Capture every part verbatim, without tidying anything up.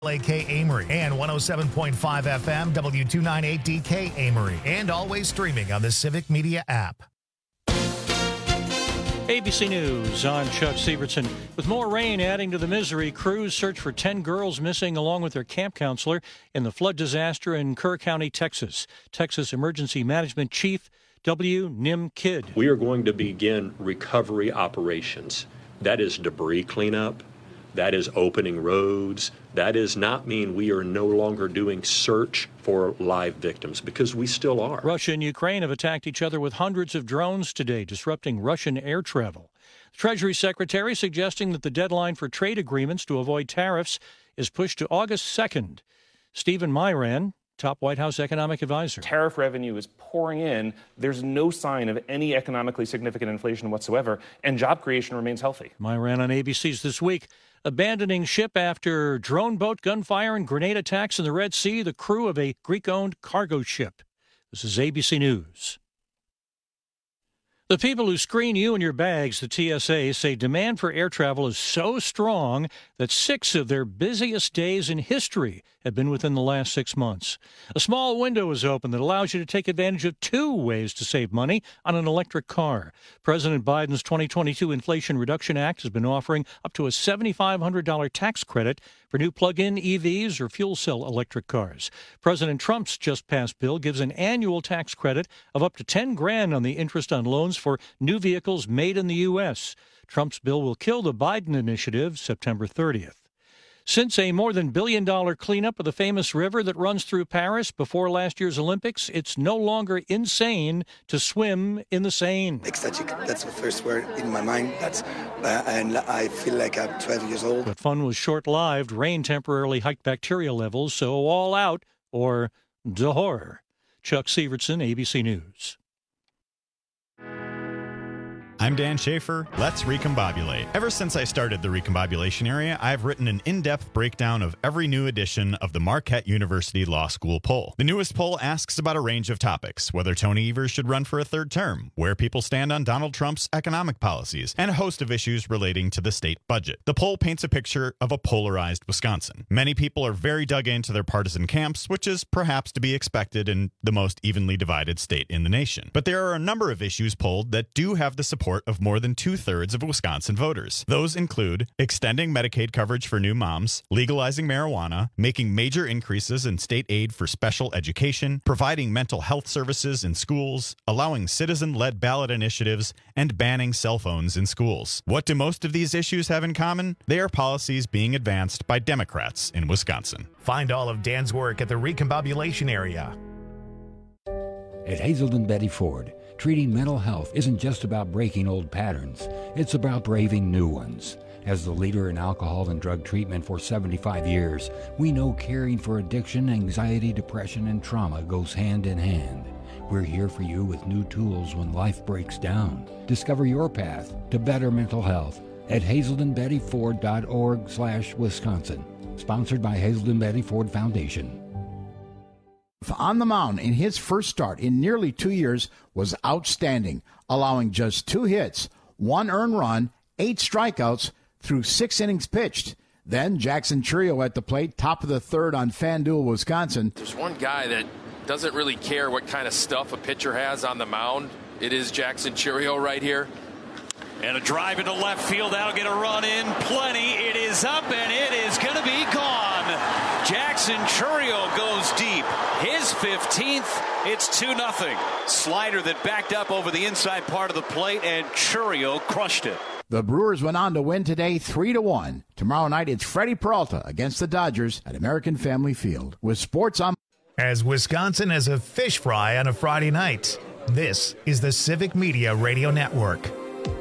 A K Amory and one oh seven point five F M W two ninety-eight D K Amory, and always streaming on the Civic Media app. A B C News, I'm Chuck Sievertson. With more rain adding to the misery, crews search for ten girls missing along with their camp counselor in the flood disaster in Kerr County, Texas. Texas Emergency Management Chief W. Nim Kidd. We are going to begin recovery operations. That is debris cleanup. That is opening roads. That does not mean we are no longer doing search for live victims, because we still are. Russia and Ukraine have attacked each other with hundreds of drones today, disrupting Russian air travel. The Treasury Secretary suggesting that the deadline for trade agreements to avoid tariffs is pushed to August second. Stephen Myran, top White House economic advisor. Tariff revenue is pouring in. There's no sign of any economically significant inflation whatsoever, and job creation remains healthy. Myran on A B C's This Week. Abandoning ship after drone boat gunfire and grenade attacks in the Red Sea, the crew of a Greek-owned cargo ship. This is A B C News. The people who screen you and your bags, the T S A, say demand for air travel is so strong that six of their busiest days in history have been within the last six months. A small window is open that allows you to take advantage of two ways to save money on an electric car. President Biden's twenty twenty-two Inflation Reduction Act has been offering up to a seven thousand five hundred dollars tax credit for new plug-in E Vs or fuel cell electric cars. President Trump's just-passed bill gives an annual tax credit of up to ten grand on the interest on loans for new vehicles made in the U S. Trump's bill will kill the Biden initiative September thirtieth. Since a more than billion-dollar cleanup of the famous river that runs through Paris before last year's Olympics, it's no longer insane to swim in the Seine. Ecstatic, that's the first word in my mind. That's uh, and I feel like I'm twelve years old. But fun was short-lived. Rain temporarily hiked bacteria levels, so all out, or dehors. Chuck Sievertson, A B C News. I'm Dan Schaefer. Let's recombobulate. Ever since I started the recombobulation area, I've written an in-depth breakdown of every new edition of the Marquette University Law School poll. The newest poll asks about a range of topics: whether Tony Evers should run for a third term, where people stand on Donald Trump's economic policies, and a host of issues relating to the state budget. The poll paints a picture of a polarized Wisconsin. Many people are very dug into their partisan camps, which is perhaps to be expected in the most evenly divided state in the nation. But there are a number of issues polled that do have the support of more than two-thirds of Wisconsin voters. Those include extending Medicaid coverage for new moms, legalizing marijuana, making major increases in state aid for special education, providing mental health services in schools, allowing citizen-led ballot initiatives, and banning cell phones in schools. What do most of these issues have in common? They are policies being advanced by Democrats in Wisconsin. Find all of Dan's work at the recombobulation area. At Hazelden Betty Ford, treating mental health isn't just about breaking old patterns, it's about braving new ones. As the leader in alcohol and drug treatment for seventy-five years, we know caring for addiction, anxiety, depression, and trauma goes hand in hand. We're here for you with new tools when life breaks down. Discover your path to better mental health at hazelden betty ford dot org slash Wisconsin. Sponsored by Hazelden Betty Ford Foundation. On the mound in his first start in nearly two years was outstanding, allowing just two hits, one earned run, eight strikeouts through six innings pitched. Then Jackson Chourio at the plate, top of the third on FanDuel, Wisconsin. There's one guy that doesn't really care what kind of stuff a pitcher has on the mound. It is Jackson Chourio right here. And a drive into left field. That'll get a run in. Plenty. It is up, and it is going to be gone. Jackson Chourio goes deep. His fifteenth. It's two nothing. Slider that backed up over the inside part of the plate, and Chourio crushed it. The Brewers went on to win today three to one. Tomorrow night, it's Freddie Peralta against the Dodgers at American Family Field. With sports on... As Wisconsin has a fish fry on a Friday night, this is the Civic Media Radio Network.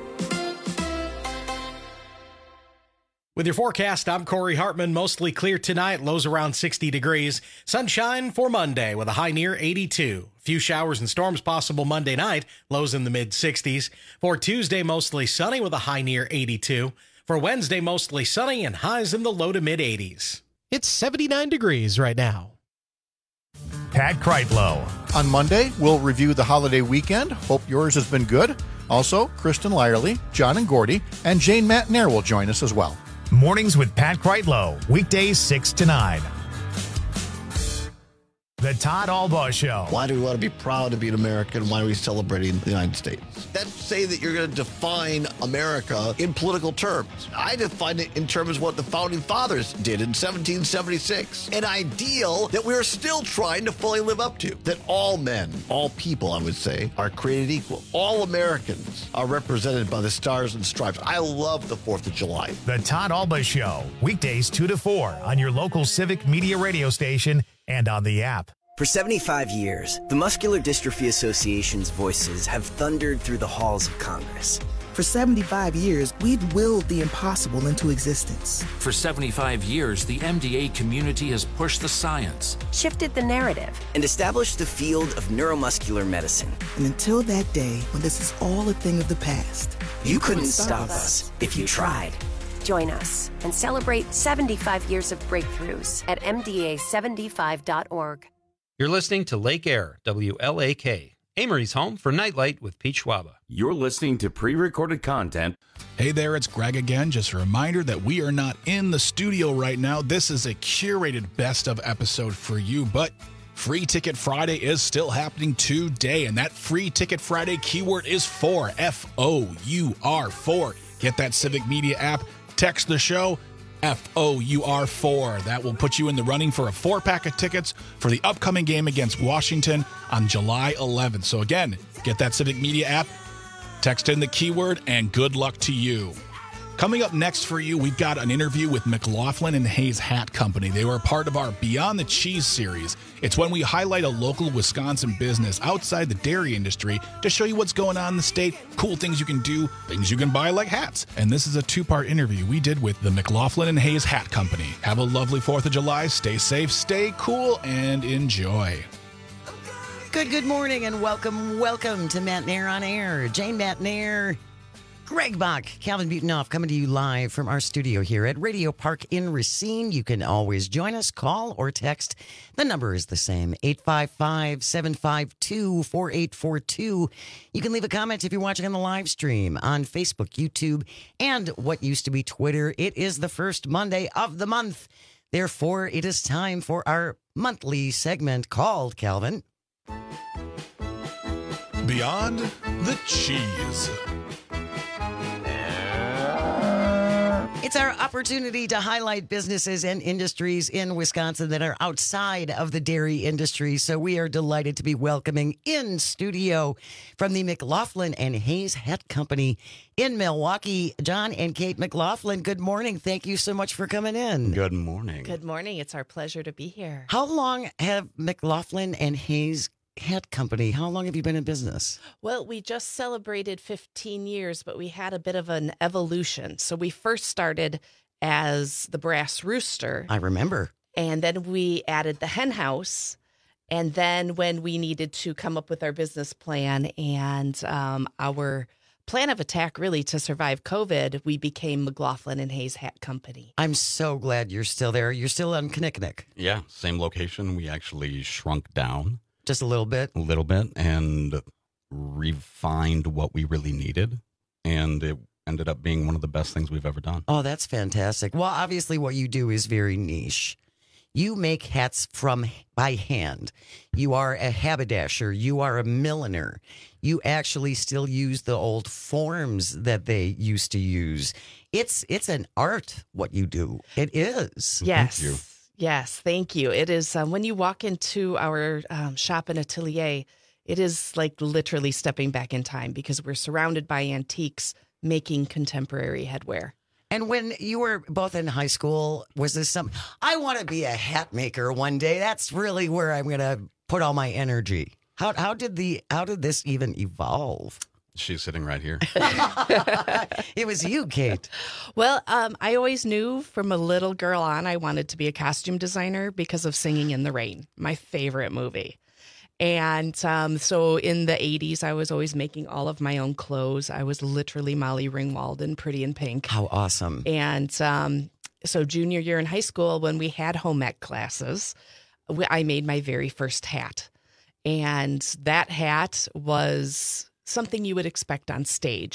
With your forecast, I'm Corey Hartman. Mostly clear tonight, lows around sixty degrees. Sunshine for Monday with a high near eighty-two. A few showers and storms possible Monday night, lows in the mid-sixties. For Tuesday, mostly sunny with a high near eighty-two. For Wednesday, mostly sunny and highs in the low to mid-eighties. It's seventy-nine degrees right now. Pat Kreitlow. On Monday, we'll review the holiday weekend. Hope yours has been good. Also, Kristen Lyerly, John and Gordy, and Jane Matnair will join us as well. Mornings with Pat Kreitlow, weekdays six to nine. The Todd Albaugh Show. Why do we want to be proud to be an American? Why are we celebrating the United States? That's say that you're going to define America in political terms. I define it in terms of what the Founding Fathers did in seventeen seventy-six. An ideal that we're still trying to fully live up to. That all men, all people, I would say, are created equal. All Americans are represented by the stars and stripes. I love the fourth of July. The Todd Albaugh Show, weekdays two to four on your local Civic Media radio station and on the app. For seventy-five years, the Muscular Dystrophy Association's voices have thundered through the halls of Congress. For seventy-five years, we've willed the impossible into existence. For seventy-five years, the M D A community has pushed the science, shifted the narrative, and established the field of neuromuscular medicine. And until that day, when this is all a thing of the past, you, you couldn't, couldn't stop us if you tried. Join us and celebrate seventy-five years of breakthroughs at M D A seventy-five dot org. You're listening to Lake Air, W L A K, Amory's home for Nightlight with Pete Schwaba. You're listening to pre-recorded content. Hey there, it's Greg again. Just a reminder that we are not in the studio right now. This is a curated best of episode for you, but Free Ticket Friday is still happening today, and that Free Ticket Friday keyword is four, F O U R, four. Get that Civic Media app, text the show, F O U R four. That will put you in the running for a four-pack of tickets for the upcoming game against Washington on July eleventh. So again, get that Civic Media app, text in the keyword, and good luck to you. Coming up next for you, we've got an interview with McLaughlin and Hayes Hat Company. They were a part of our Beyond the Cheese series. It's when we highlight a local Wisconsin business outside the dairy industry to show you what's going on in the state, cool things you can do, things you can buy like hats. And this is a two-part interview we did with the McLaughlin and Hayes Hat Company. Have a lovely fourth of July. Stay safe, stay cool, and enjoy. Good, good morning, and welcome, welcome to Matt Nair on Air. Jane Matt Nair, Greg Bach, Calvin Butonoff coming to you live from our studio here at Radio Park in Racine. You can always join us, call or text. The number is the same, eight five five, seven five two, four eight four two. You can leave a comment if you're watching on the live stream on Facebook, YouTube, and what used to be Twitter. It is the first Monday of the month. Therefore, it is time for our monthly segment called, Calvin, Beyond the Cheese. It's our opportunity to highlight businesses and industries in Wisconsin that are outside of the dairy industry. So we are delighted to be welcoming in studio from the McLaughlin and Hayes Hat Company in Milwaukee, John and Kate McLaughlin. Good morning. Thank you so much for coming in. Good morning. Good morning. It's our pleasure to be here. How long have McLaughlin and Hayes Hat Company, how long have you been in business? Well, we just celebrated fifteen years, but we had a bit of an evolution. So we first started as the Brass Rooster. I remember. And then we added the Hen House. And then when we needed to come up with our business plan and um, our plan of attack, really, to survive COVID, we became McLaughlin and Hayes Hat Company. I'm so glad you're still there. You're still on Kinnikinnick. Yeah, same location. We actually shrunk down. Just a little bit? A little bit, and refined what we really needed, and it ended up being one of the best things we've ever done. Oh, that's fantastic. Well, obviously what you do is very niche. You make hats from by hand. You are a haberdasher. You are a milliner. You actually still use the old forms that they used to use. It's it's an art, what you do. It is. Yes. Thank you. Yes, thank you. It is um, when you walk into our um, shop and atelier, it is like literally stepping back in time because we're surrounded by antiques making contemporary headwear. And when you were both in high school, was this something, I want to be a hat maker one day. That's really where I'm going to put all my energy. How how did the how did this even evolve? She's sitting right here. It was you, Kate. Well, um, I always knew from a little girl on I wanted to be a costume designer because of Singing in the Rain, my favorite movie. And um, so in the eighties, I was always making all of my own clothes. I was literally Molly Ringwald in Pretty in Pink. How awesome. And um, so junior year in high school, when we had home ec classes, I made my very first hat. And that hat was something you would expect on stage.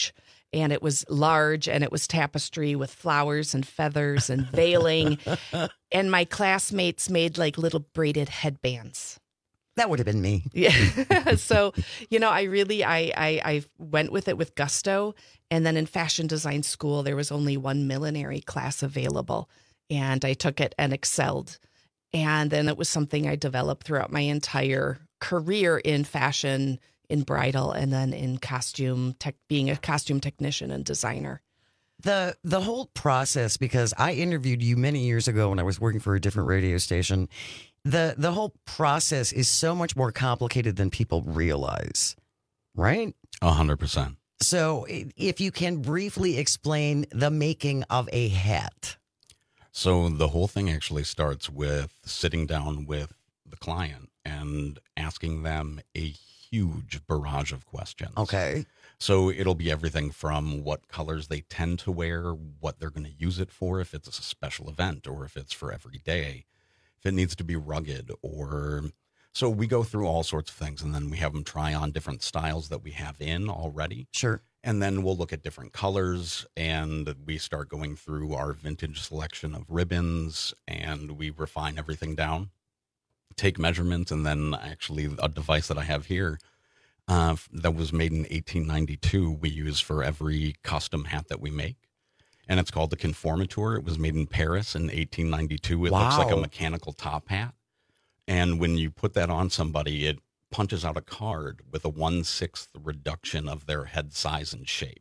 and it was large, and it was tapestry with flowers and feathers and veiling. And my classmates made like little braided headbands. That would have been me. Yeah. So, you know, I really, I, I, I went with it with gusto. And then in fashion design school, there was only one millinery class available. And I took it and excelled. And then it was something I developed throughout my entire career in fashion, in bridal, and then in costume, tech, being a costume technician and designer. The the whole process, because I interviewed you many years ago when I was working for a different radio station, the the whole process is so much more complicated than people realize, right? A hundred percent. So if you can briefly explain the making of a hat. So the whole thing actually starts with sitting down with the client and asking them a huge barrage of questions. Okay. So it'll be everything from what colors they tend to wear, what they're going to use it for, if it's a special event or if it's for every day, if it needs to be rugged or... So we go through all sorts of things, and then we have them try on different styles that we have in already. Sure. And then we'll look at different colors, and we start going through our vintage selection of ribbons, and we refine everything down, take measurements, and then actually a device that I have here uh, that was made in eighteen ninety-two we use for every custom hat that we make. And it's called the Conformateur. It was made in Paris in eighteen ninety-two. It Wow. looks like a mechanical top hat. And when you put that on somebody, it punches out a card with a one-sixth reduction of their head size and shape.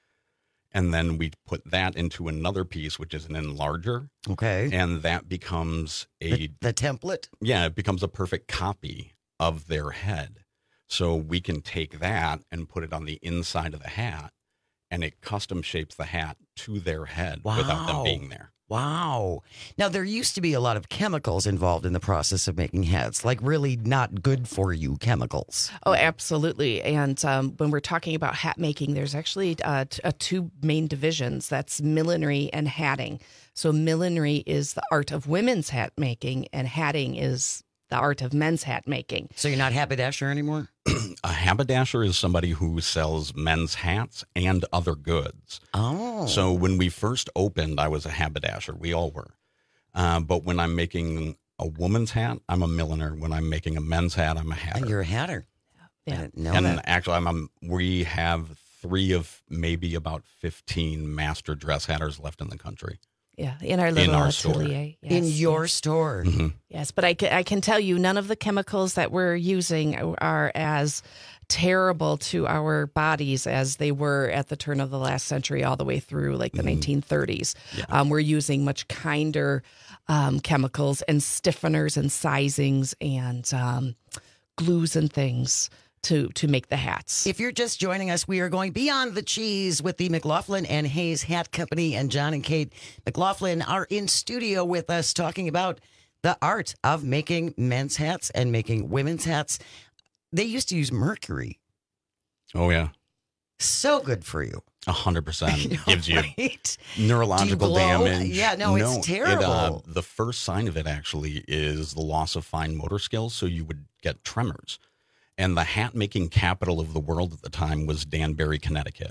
And then we put that into another piece, which is an enlarger. Okay. And that becomes a... The, the template? Yeah, it becomes a perfect copy of their head. So we can take that and put it on the inside of the hat, and it custom shapes the hat to their head Wow. without them being there. Wow. Now, there used to be a lot of chemicals involved in the process of making hats, like really not good for you chemicals. Oh, absolutely. And um, when we're talking about hat making, there's actually uh, t- uh, two main divisions. That's millinery and hatting. So millinery is the art of women's hat making, and hatting is the art of men's hat making. So you're not haberdasher anymore? A haberdasher is somebody who sells men's hats and other goods. Oh. So when we first opened, I was a haberdasher. We all were. Uh, but when I'm making a woman's hat, I'm a milliner. When I'm making a men's hat, I'm a hatter. And you're a hatter. Yeah. I didn't know and that. actually, I'm, I'm, we have three of maybe about fifteen master dress hatters left in the country. Yeah, in our little in our atelier. Yes, in your yes. store. Mm-hmm. Yes, but I can, I can tell you none of the chemicals that we're using are as terrible to our bodies as they were at the turn of the last century all the way through like the Mm-hmm. nineteen thirties. Yeah. Um, we're using much kinder um, chemicals and stiffeners and sizings and um, glues and things to to make the hats. If you're just joining us, we are going beyond the cheese with the McLaughlin and Hayes Hat Company, and John and Kate McLaughlin are in studio with us talking about the art of making men's hats and making women's hats. They used to use mercury. Oh, yeah. So good for you. A hundred percent gives you Right? neurological Do you glow? damage. Yeah, no, it's terrible. It, uh, the first sign of it actually is the loss of fine motor skills, so you would get tremors. And the hat making capital of the world at the time was Danbury, Connecticut.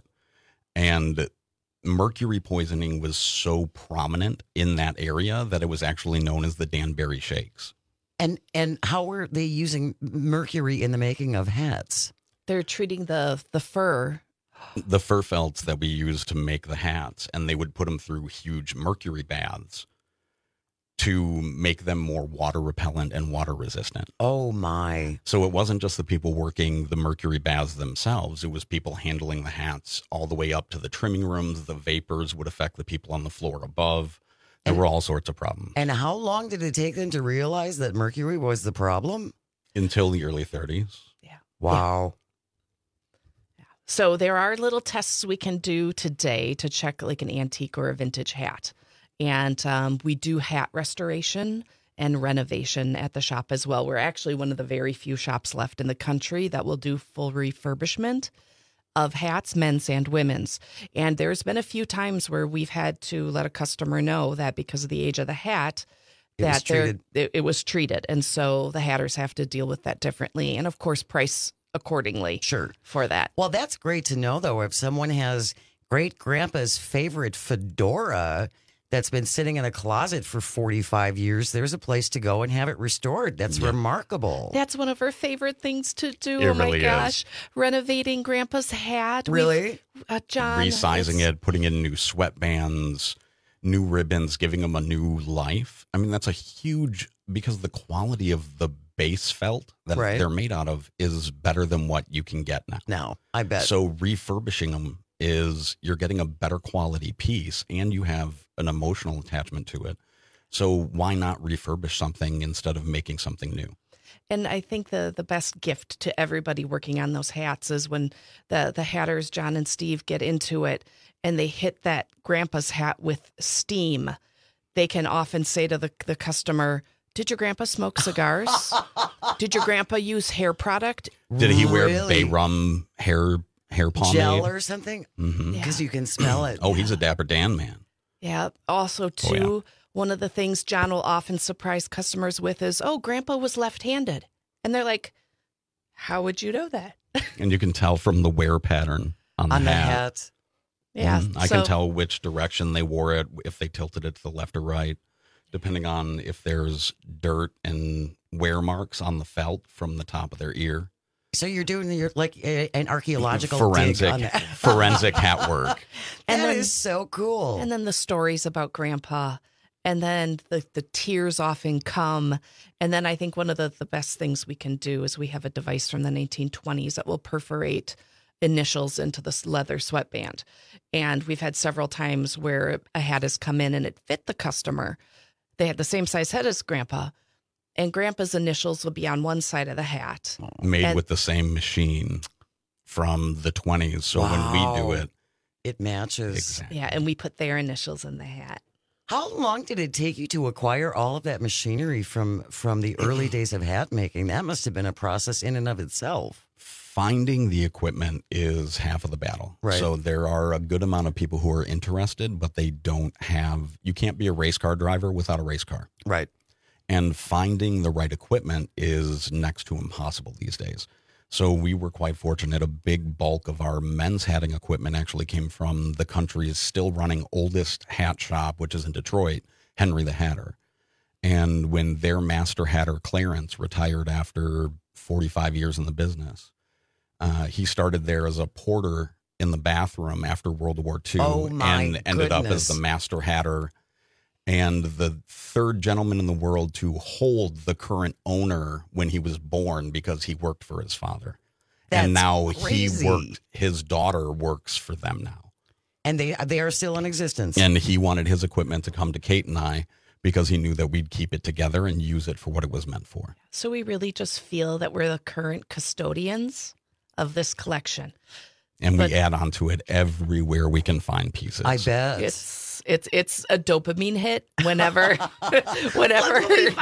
And mercury poisoning was so prominent in that area that it was actually known as the Danbury Shakes. And and how were they using mercury in the making of hats? They're treating the the fur. The fur felts that we used to make the hats, and they would put them through huge mercury baths to make them more water repellent and water resistant. Oh, my. So it wasn't just the people working the mercury baths themselves. It was people handling the hats all the way up to the trimming rooms. The vapors would affect the people on the floor above. There were all sorts of problems. And how long did it take them to realize that mercury was the problem? Until the early thirties. Yeah. Wow. Yeah. So there are little tests we can do today to check like an antique or a vintage hat. And um, we do hat restoration and renovation at the shop as well. We're actually one of the very few shops left in the country that will do full refurbishment of hats, men's and women's. And there's been a few times where we've had to let a customer know that because of the age of the hat, It was that they're- treated. it, it was treated. And so the hatters have to deal with that differently. And of course, price accordingly Sure. for that. Well, that's great to know, though, if someone has great grandpa's favorite fedora that's been sitting in a closet for forty-five years. There's a place to go and have it restored. That's yeah. remarkable. That's one of our favorite things to do. It oh my really gosh. is. Renovating Grandpa's hat. Really? Uh, John. Resizing has... it, putting in new sweatbands, new ribbons, giving them a new life. I mean, that's a huge, because the quality of the base felt that right. they're made out of is better than what you can get now. No, I bet. So refurbishing them is you're getting a better quality piece and you have an emotional attachment to it. So why not refurbish something instead of making something new? And I think the the best gift to everybody working on those hats is when the, the hatters, John and Steve, get into it and they hit that grandpa's hat with steam. They can often say to the, the customer, did your grandpa smoke cigars? Did your grandpa use hair product? Did he wear Really? Bay Rum hair hair pomade? Gel or something? Because Mm-hmm. you can smell it. Oh, he's a Dapper Dan man. Yeah. Also, too, Oh, yeah. one of the things John will often surprise customers with is, oh, grandpa was left-handed. And they're like, how would you know that? And you can tell from the wear pattern on the On the hat. hat. Yeah. Mhm. I so- can tell which direction they wore it, if they tilted it to the left or right, depending on if there's dirt and wear marks on the felt from the top of their ear. So you're doing your like a, an archaeological forensic dig on that. forensic hat work. And that then- is so cool. And then the stories about grandpa. And then the, the tears often come. And then I think one of the, the best things we can do is we have a device from the nineteen twenties that will perforate initials into this leather sweatband. And we've had several times where a hat has come in and it fit the customer. They had the same size head as grandpa. And grandpa's initials will be on one side of the hat. Made And- with the same machine from the twenties. So when we do Wow. it, it matches. Exactly. Yeah, and we put their initials in the hat. How long did it take you to acquire all of that machinery from from the early days of hat making? That must have been a process in and of itself. finding the equipment is half of the battle. Right. So there are a good amount of people who are interested, but they don't have, you can't be a race car driver without a race car. Right. And finding the right equipment is next to impossible these days. So we were quite fortunate. A big bulk of our men's hatting equipment actually came from the country's still running oldest hat shop, which is in Detroit, Henry the Hatter. And when their master hatter, Clarence, retired after forty-five years in the business, uh, he started there as a porter in the bathroom after World War Two Oh, my and ended up goodness. as the master hatter and the third gentleman in the world to hold the current owner when he was born because he worked for his father. That's and now crazy. he worked, his daughter works for them now. And they they are still in existence. And he wanted his equipment to come to Kate and I because he knew that we'd keep it together and use it for what it was meant for. So we really just feel that we're the current custodians of this collection. And But- we add on to it everywhere we can find pieces. I bet. It's it's it's a dopamine hit whenever whenever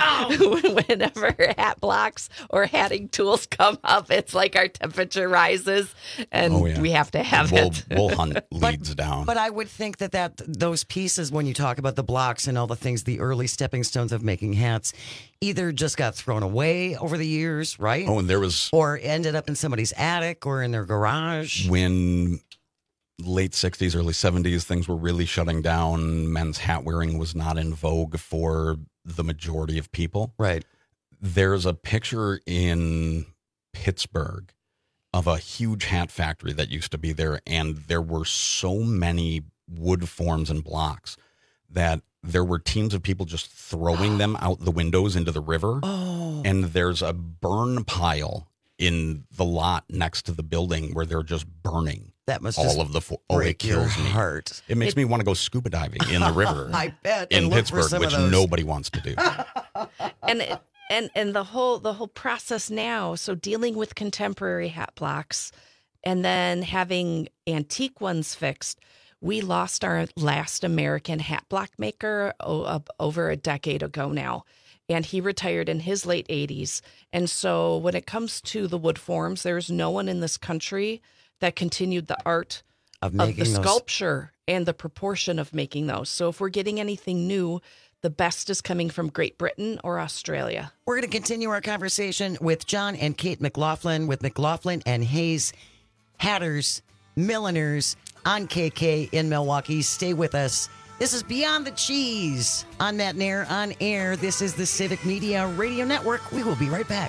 whenever hat blocks or hatting tools come up. It's like our temperature rises and Oh, yeah. we have to have we'll, it. We'll hunt leads down. But I would think that, that those pieces, when you talk about the blocks and all the things, the early stepping stones of making hats, either just got thrown away over the years, right? oh, and there was Or ended up in somebody's attic or in their garage. when late sixties, early seventies, things were really shutting down. Men's hat wearing was not in vogue for the majority of people. Right. There's a picture in Pittsburgh of a huge hat factory that used to be there, and there were so many wood forms and blocks that there were teams of people just throwing them out the windows into the river. Oh. And there's a burn pile in the lot next to the building where they're just burning That must all just of the fo- oh, it break your kills me. heart. It makes It- me want to go scuba diving in the river. I bet. in and look for Pittsburgh, some of which those. nobody wants to do. and it- and and the whole the whole process now, so dealing with contemporary hat blocks and then having antique ones fixed. We lost our last American hat block maker oh, up over a decade ago now, and he retired in his late eighties. And so when it comes to the wood forms, there's no one in this country that continued the art Of of the making those. sculpture and the proportion of making those. So if we're getting anything new, the best is coming from Great Britain or Australia. We're going to continue our conversation with John and Kate McLaughlin with McLaughlin and Hayes Hatters, Milliners, on K K in Milwaukee. Stay with us. This is Beyond the Cheese on Matt Nair on air. This is the Civic Media Radio Network. We will be right back.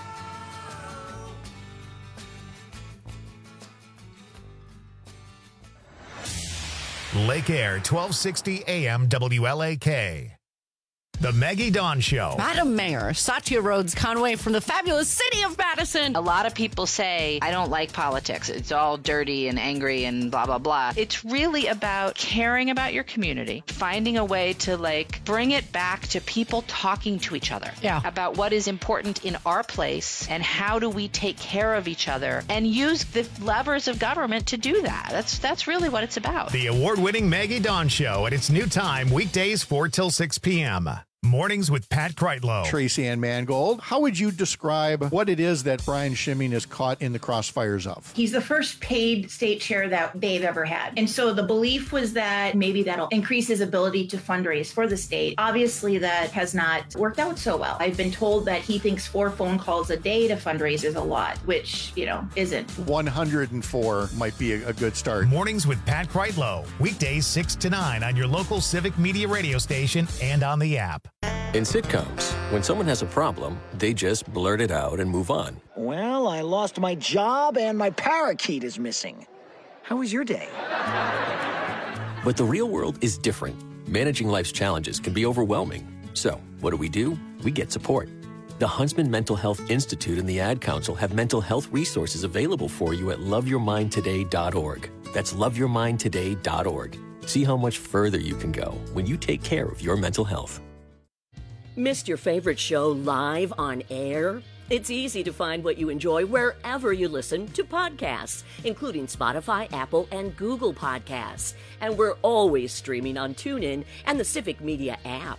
Lake Air, twelve sixty A M W L A K. The Maggie Dawn Show. Madam Mayor, Satya Rhodes Conway from the fabulous city of Madison. A lot of people say, I don't like politics. It's all dirty and angry and blah, blah, blah. It's really about caring about your community, finding a way to, like, bring it back to people talking to each other. Yeah. About what is important in our place and how do we take care of each other and use the levers of government to do that. That's, that's really what it's about. The award-winning Maggie Dawn Show at its new time, weekdays four till six p.m. Mornings with Pat Kreitlow. Tracy Ann Mangold, how would you describe what it is that Brian Schimming is caught in the crossfires of? He's the first paid state chair that they've ever had. And so the belief was that maybe that'll increase his ability to fundraise for the state. Obviously, that has not worked out so well. I've been told that he thinks four phone calls a day to fundraise is a lot, which, you know, isn't. one hundred four might be a, a good start. Mornings with Pat Kreitlow. Weekdays six to nine on your local Civic Media radio station and on the app. In sitcoms, when someone has a problem, they just blurt it out and move on. Well, I lost my job and my parakeet is missing. How was your day? But the real world is different. Managing life's challenges can be overwhelming. So, what do we do? We get support. The Huntsman Mental Health Institute and the Ad Council have mental health resources available for you at love your mind today dot org. That's love your mind today dot org. See how much further you can go when you take care of your mental health. Missed your favorite show live on air? It's easy to find what you enjoy wherever you listen to podcasts, including Spotify, Apple, and Google Podcasts. And we're always streaming on TuneIn and the Civic Media app.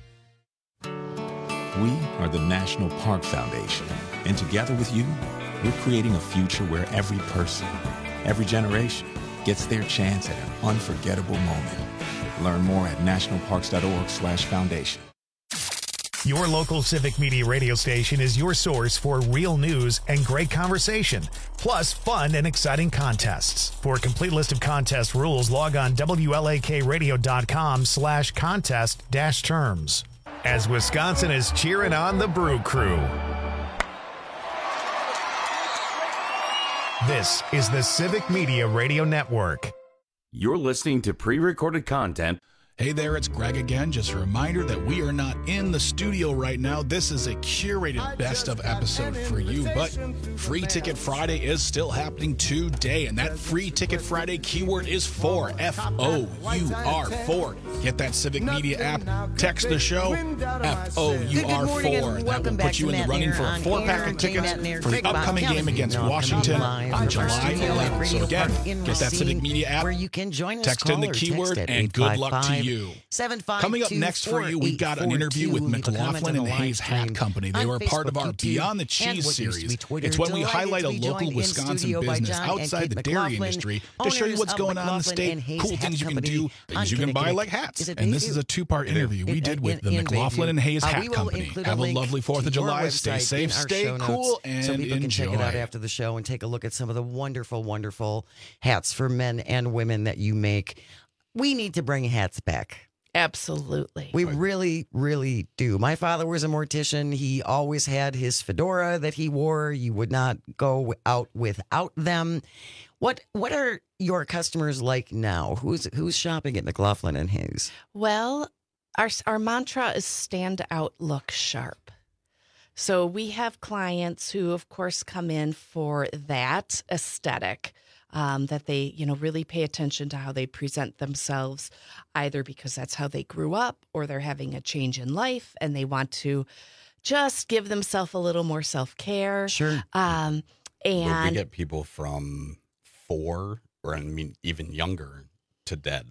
We are the National Park Foundation, and together with you, we're creating a future where every person, every generation, gets their chance at an unforgettable moment. Learn more at national parks dot org slash foundation. Your local Civic Media radio station is your source for real news and great conversation, plus fun and exciting contests. For a complete list of contest rules, log on W L A K radio dot com slash contest dash terms. As Wisconsin is cheering on the Brew Crew. This is the Civic Media Radio Network. You're listening to pre-recorded content. Hey there, it's Greg again. Just a reminder that we are not in the studio right now. This is a curated best of episode for you, but Free Ticket Friday is still happening today, and that Free Ticket Friday keyword is four, F O U R, four. Get that Civic Media app, text the show, F O U R four. That will put you in the running for a four-pack of tickets for the upcoming game against Washington on July eleventh. So again, get that Civic Media app, text in the keyword, and good luck to you. Coming up next for you, we've got an interview with McLaughlin and Hayes Hat Company. They were part of our Beyond the Cheese series. It's when we highlight a local Wisconsin business outside the dairy industry to show you what's going on in the state, cool things you can do, things you can buy like hats. And this is a two-part interview we did with the McLaughlin and Hayes Hat Company. Have a lovely fourth of July. Stay safe, stay cool, and so people enjoy. can check it out after the show and take a look at some of the wonderful, wonderful hats for men and women that you make. We need to bring hats back. Absolutely. We really, really do. My father was a mortician. He always had his fedora that he wore. You would not go out without them. What What are your customers like now? Who's who's shopping at McLaughlin and Hayes? Well, our our mantra is stand out, look sharp. So we have clients who, of course, come in for that aesthetic. Um, that they, you know, really pay attention to how they present themselves, either because that's how they grew up or they're having a change in life and they want to just give themselves a little more self-care. Sure. Um, and Where we get people from four or I mean even younger to dead.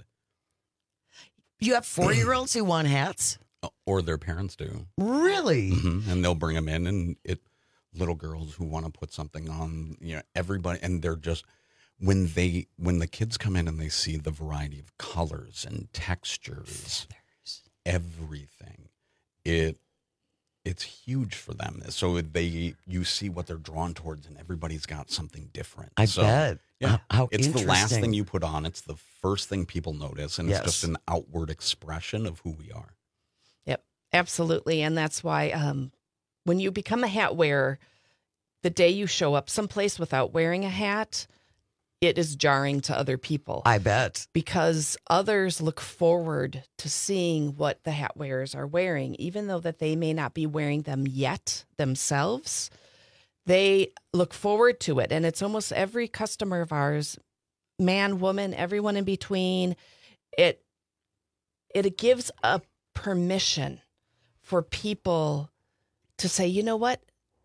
You have four-year-olds who want hats? Or their parents do. Really? Mm-hmm. And they'll bring them in, and it little girls who want to put something on, you know, everybody, and they're just... When they when the kids come in and they see the variety of colors and textures, feathers. Everything, it it's huge for them. So they, you see what they're drawn towards, and everybody's got something different. I so, bet. Yeah, How, how it's the last interesting. thing you put on. It's the first thing people notice, and Yes. it's just an outward expression of who we are. Yep, absolutely. And that's why um, when you become a hat wearer, the day you show up someplace without wearing a hat, it is jarring to other people. I bet. Because others look forward to seeing what the hat wearers are wearing, even though that they may not be wearing them yet themselves. They look forward to it. And it's almost every customer of ours, man, woman, everyone in between. It, it gives a permission for people to say, you know what?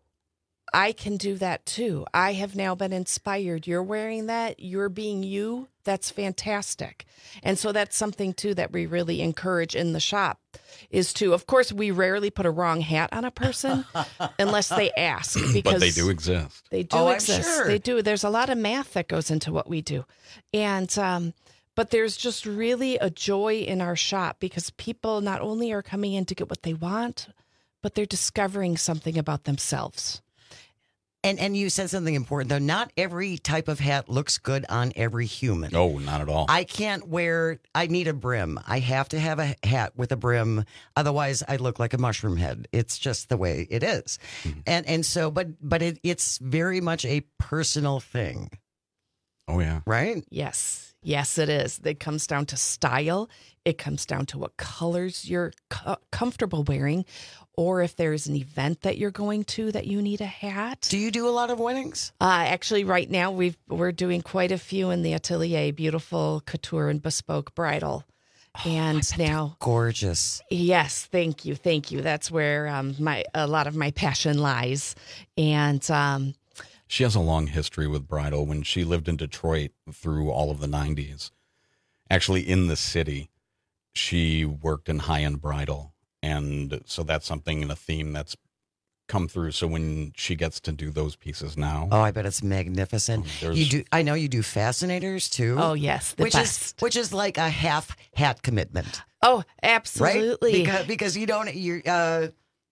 I can do that too. I have now been inspired. You're wearing that. You're being you. That's fantastic. And so that's something too that we really encourage in the shop is to, of course, we rarely put a wrong hat on a person unless they ask. Because But they do exist. They do Oh, I'm exist. sure. They do. There's a lot of math that goes into what we do. And, um, but there's just really a joy in our shop because people not only are coming in to get what they want, but they're discovering something about themselves. And and you said something important, though. Not every type of hat looks good on every human. No, not at all. I can't wear, I need a brim. I have to have a hat with a brim. Otherwise, I look like a mushroom head. It's just the way it is. Mm-hmm. And and so, but but it, it's very much a personal thing. Oh, yeah. Right? Yes. Yes, it is. It comes down to style. It comes down to what colors you're co- comfortable wearing, or if there's an event that you're going to that you need a hat. Do you do a lot of weddings? Uh, actually, right now we've we're doing quite a few in the atelier. Beautiful couture and bespoke bridal, Oh, and now gorgeous. Yes, thank you, thank you. That's where um, my a lot of my passion lies, and. Um, She has a long history with bridal. When she lived in Detroit through all of the nineties, actually in the city, she worked in high-end bridal. And so that's something, a theme that's come through. So when she gets to do those pieces now. Oh, I bet it's magnificent. There's- You do. I know you do fascinators too. Oh, yes, the which is best. which is like a half hat commitment. Oh, absolutely. Right? Because because you don't you uh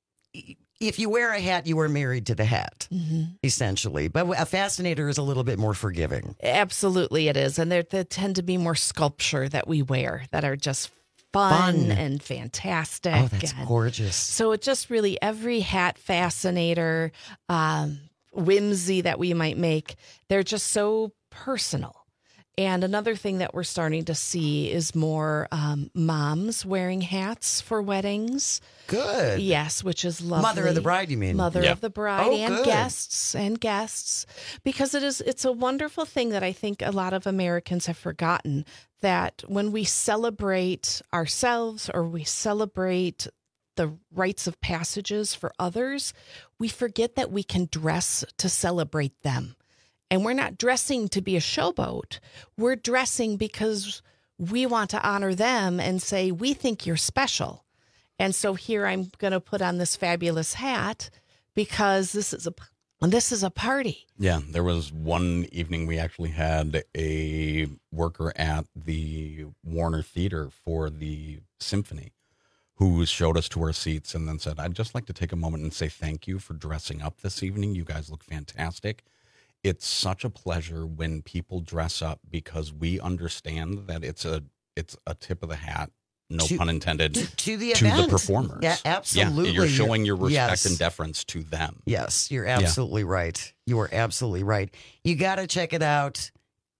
if you wear a hat, you are married to the hat, Mhm. essentially. But a fascinator is a little bit more forgiving. Absolutely, it is, and there, there tend to be more sculpture that we wear that are just fun, Fun. and fantastic. Oh, that's and gorgeous. So it just really every hat fascinator, um, whimsy that we might make, they're just so personal. And another thing that we're starting to see is more um, moms wearing hats for weddings. Good. Yes, which is lovely. Mother of the bride, you mean? Mother Yeah. of the bride Oh, and good. guests and guests. Because it is it's a wonderful thing that I think a lot of Americans have forgotten, that when we celebrate ourselves or we celebrate the rites of passages for others, we forget that we can dress to celebrate them. And we're not dressing to be a showboat. We're dressing because we want to honor them and say, we think you're special. And so here I'm going to put on this fabulous hat because this is a this is a party. Yeah, there was one evening we actually had a worker at the Warner Theater for the symphony who showed us to our seats and then said, I'd just like to take a moment and say thank you for dressing up this evening. You guys look fantastic. It's such a pleasure when people dress up because we understand that it's a it's a tip of the hat, no To- pun intended, to- to the to event. the performers. Yeah, absolutely. Yeah, you're showing your respect Yes. and deference to them. Yes, you're Yeah. absolutely right. You are absolutely right. You got to check it out.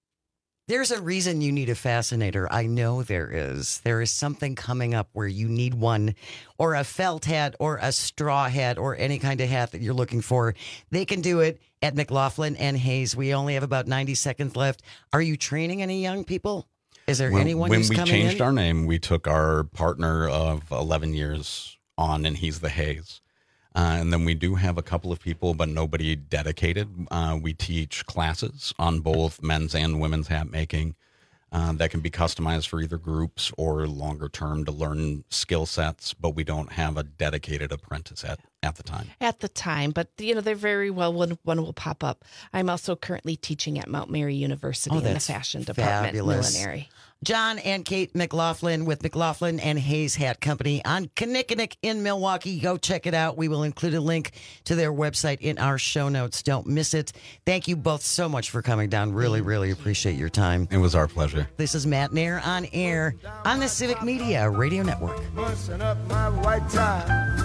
There's a reason you need a fascinator. I know there is. There is something coming up where you need one, or a felt hat, or a straw hat, or any kind of hat that you're looking for. They can do it at McLaughlin and Hayes. We only have about ninety seconds left. Are you training any young people? Is there When, anyone when who's we coming changed in? our name, we took our partner of eleven years on, and he's the Hayes. Uh, and then we do have a couple of people, but nobody dedicated. Uh, we teach classes on both men's and women's hat making uh, that can be customized for either groups or longer term to learn skill sets, but we don't have a dedicated apprentice at, at the time. At the time, but you know, they're very well, one, one will pop up. I'm also currently teaching at Mount Mary University Oh, in the that's fashion department, fabulous. millinery. John and Kate McLaughlin with McLaughlin and Hayes Hat Company on Kinnickinnick in Milwaukee. Go check it out. We will include a link to their website in our show notes. Don't miss it. Thank you both so much for coming down. Really, really appreciate your time. It was our pleasure. This is Matt Nair on air on the Civic Media Radio Network. Busting up my white tie,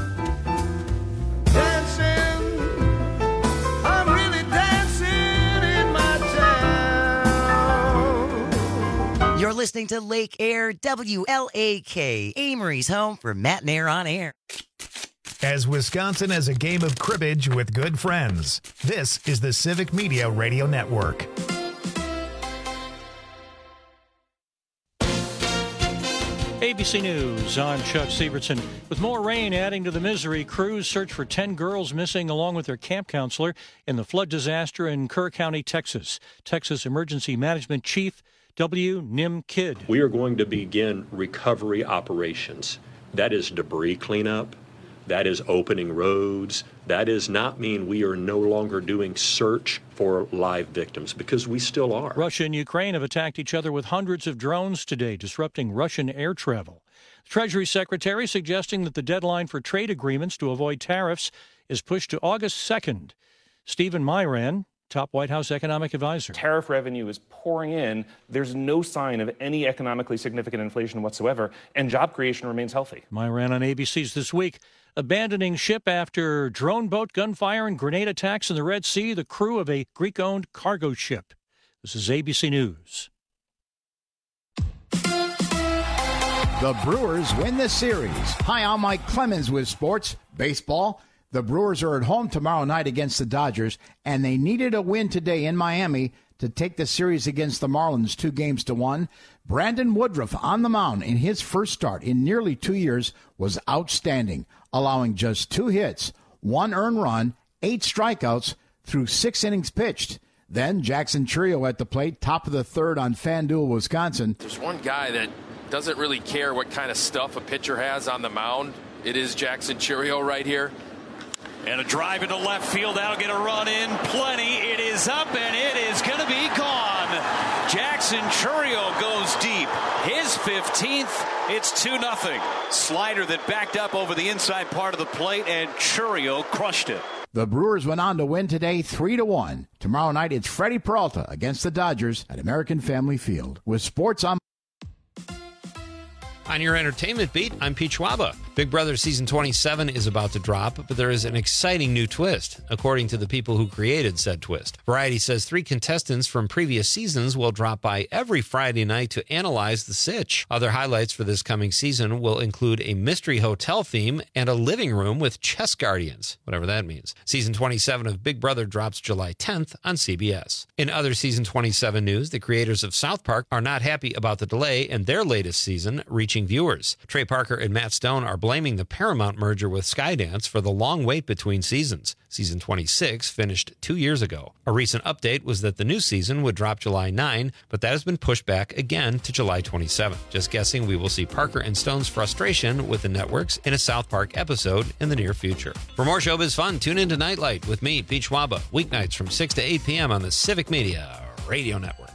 dancing, I'm really dancing in my town. You're listening to Lake Air, W L A K, Amory's home for Matt Nair on air. As Wisconsin has a game of cribbage with good friends, this is the Civic Media Radio Network. A B C News, I'm Chuck Sievertson. With more rain adding to the misery, crews search for ten girls missing along with their camp counselor in the flood disaster in Kerr County, Texas. Texas Emergency Management Chief W. Nim Kidd. We are going to begin recovery operations. That is debris cleanup. That is opening roads. That does not mean we are no longer doing search for live victims, because we still are. Russia and Ukraine have attacked each other with hundreds of drones today, disrupting Russian air travel. The Treasury Secretary suggesting that the deadline for trade agreements to avoid tariffs is pushed to August second. Stephen Myran, top White House economic advisor. Tariff revenue is pouring in. There's no sign of any economically significant inflation whatsoever, and job creation remains healthy. Myran on A B C's This Week. Abandoning ship after drone boat gunfire and grenade attacks in the Red Sea, the crew of a Greek-owned cargo ship. This is A B C News. The Brewers win the series. Hi, I'm Mike Clemens with sports. Baseball. The Brewers are at home tomorrow night against the Dodgers, and they needed a win today in Miami to take the series against the Marlins two games to one. Brandon Woodruff on the mound in his first start in nearly two years was outstanding, allowing just two hits, one earned run, eight strikeouts through six innings pitched. Then Jackson Chourio at the plate, top of the third on FanDuel, Wisconsin. There's one guy that doesn't really care what kind of stuff a pitcher has on the mound. It is Jackson Chourio right here. And a drive into left field. That'll get a run in. Plenty. It is up, and it is going to be gone. Jackson Chourio goes deep. His fifteenth. It's two nothing. Slider that backed up over the inside part of the plate, and Chourio crushed it. The Brewers went on to win today three to one. Tomorrow night, it's Freddie Peralta against the Dodgers at American Family Field. With sports on... On your entertainment beat, I'm Pete Schwaba. Big Brother Season twenty-seven is about to drop, but there is an exciting new twist, according to the people who created said twist. Variety says three contestants from previous seasons will drop by every Friday night to analyze the sitch. Other highlights for this coming season will include a mystery hotel theme and a living room with chess guardians, whatever that means. Season twenty-seven of Big Brother drops July tenth on C B S. In other Season twenty-seven news, the creators of South Park are not happy about the delay in their latest season reaching viewers. Trey Parker and Matt Stone are blaming the Paramount merger with Skydance for the long wait between seasons. Season twenty-six finished two years ago. A recent update was that the new season would drop July ninth, but that has been pushed back again to July twenty-seventh. Just guessing we will see Parker and Stone's frustration with the networks in a South Park episode in the near future. For more showbiz fun, tune into Nightlight with me, Pete Schwaba, weeknights from six to eight p.m. on the Civic Media Radio Network.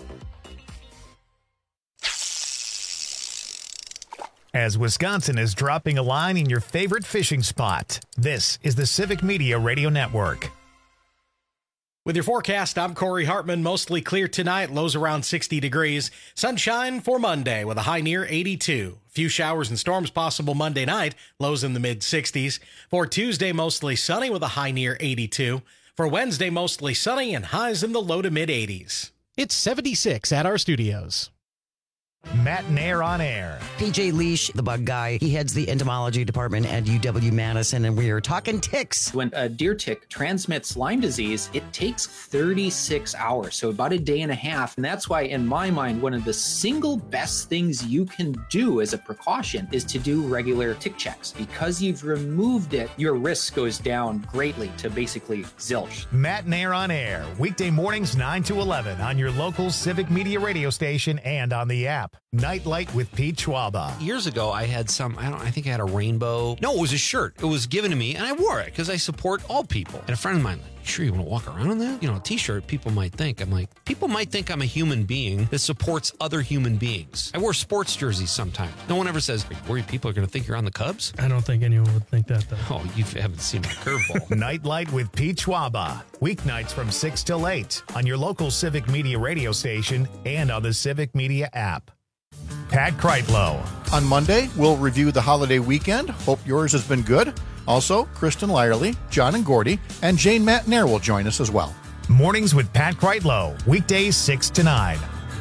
As Wisconsin is dropping a line in your favorite fishing spot, this is the Civic Media Radio Network. With your forecast, I'm Corey Hartman. Mostly clear tonight, lows around sixty degrees. Sunshine for Monday with a high near eighty-two. A few showers and storms possible Monday night, lows in the mid-sixties. For Tuesday, mostly sunny with a high near eighty-two. For Wednesday, mostly sunny and highs in the low to mid-eighties. It's seventy-six at our studios. Matt Nair on air. P J Leash, the bug guy, he heads the entomology department at U W Madison, and we are talking ticks. When a deer tick transmits Lyme disease, it takes thirty-six hours, so about a day and a half. And that's why, in my mind, one of the single best things you can do as a precaution is to do regular tick checks. Because you've removed it, your risk goes down greatly to basically zilch. Matt Nair on air, weekday mornings nine to eleven on your local Civic Media radio station and on the app. app. Nightlight with Pete Schwaba. Years ago, I had some, I don't I think I had a rainbow. No, it was a shirt. It was given to me, and I wore it because I support all people. And a friend of mine, like, sure you want to walk around in that? You know, a t-shirt, people might think. I'm like, people might think I'm a human being that supports other human beings. I wear sports jerseys sometimes. No one ever says, are you worried people are going to think you're on the Cubs? I don't think anyone would think that, though. Oh, you haven't seen my curveball. Nightlight with Pete Schwaba. Weeknights from six till eight on your local Civic Media radio station and on the Civic Media app. Pat Kreitlow. On Monday, we'll review the holiday weekend. Hope yours has been good. Also, Kristen Lyerly, John and Gordy, and Jane Matnair will join us as well. Mornings with Pat Kreitlow. Weekdays six to nine.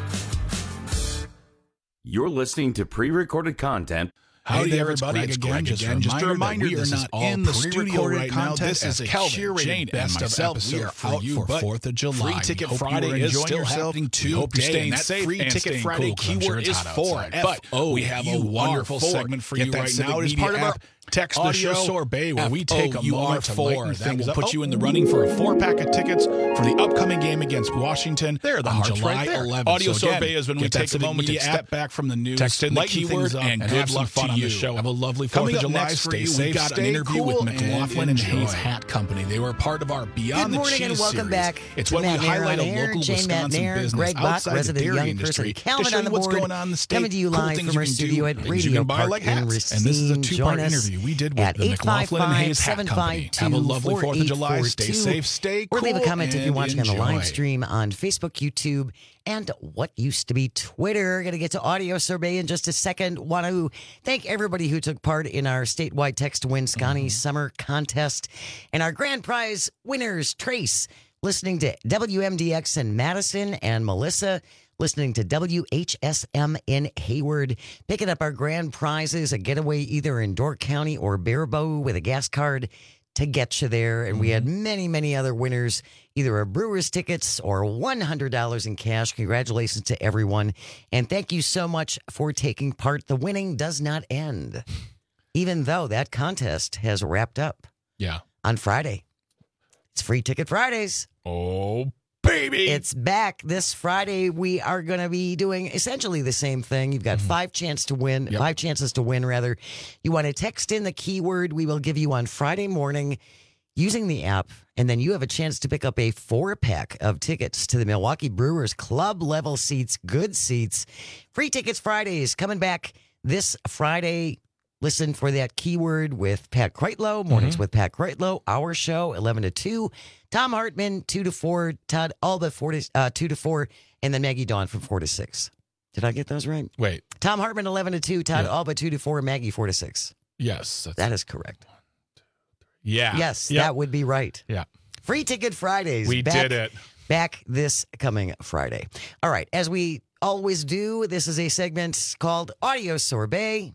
You're listening to pre-recorded content. Howdy, hey there, everybody. It's Greg again. Just, again. Just a reminder, we are not in the studio right now. This is a Kelvin, Jane, best of episode we are for you for fourth of July. Free Ticket Friday is still happening today. Hope you're staying safe. Free Ticket Friday keyword is for F O. We have a wonderful segment for you right now. It is part of our Text the Show Sorbet, where we take a moment to lighten things. That will put you in the running for a four-pack of tickets for the upcoming game against Washington there, the on July eleventh. Audio so again, Sorbet is when we take a moment to step back from the news, text in the keyword, and good luck fun on the show. Have a lovely fourth of July. Stay safe. We got an interview with McLaughlin and Hayes Hat Company. They were part of our Beyond the Cheese series. Good morning and welcome back. It's when we highlight a local Wisconsin business outside the dairy industry to show you what's going on in the state. Coming to you live from our studio at Radio Park in Racine. And this is a two-part interview we did with the McLaughlin and Hayes Hat Company. Have a lovely fourth of July. Stay safe, stay cool, or leave a comment if you're watching enjoy. on the live stream on Facebook, YouTube, and what used to be Twitter. Going to get to Audio Sorbet in just a second. Want to thank everybody who took part in our statewide Text to Win Scotty mm-hmm. Summer Contest. And our grand prize winners, Trace, listening to W M D X in Madison, and Melissa, listening to W H S M in Hayward, picking up our grand prizes, a getaway either in Dork County or Barebow with a gas card to get you there. And mm-hmm. we had many, many other winners, either a Brewers tickets or one hundred dollars in cash. Congratulations to everyone. And thank you so much for taking part. The winning does not end, even though that contest has wrapped up. Yeah. On Friday. It's Free Ticket Fridays. Oh, baby. It's back this Friday. We are going to be doing essentially the same thing. You've got mm-hmm. five chance to win, yep. five chances to win, rather. You want to text in the keyword we will give you on Friday morning using the app, and then you have a chance to pick up a four-pack of tickets to the Milwaukee Brewers club level seats, good seats. Free Tickets Fridays coming back this Friday. Listen for that keyword with Pat Kreitlow. Mornings mm-hmm. with Pat Kreitlow. Our show, eleven to two. Tom Hartman, two to four. Todd Alba, four to, uh, two to four. And then Maggie Dawn from four to six. Did I get those right? Wait. Tom Hartman, eleven to two. Todd yeah. Alba, two to four. Maggie, four to six. Yes. That's that is correct. One, two, three. Yeah. Yes, yep. that would be right. Yeah. Free Ticket Fridays. We back, did it. Back this coming Friday. All right. As we always do, this is a segment called Audio Sorbet.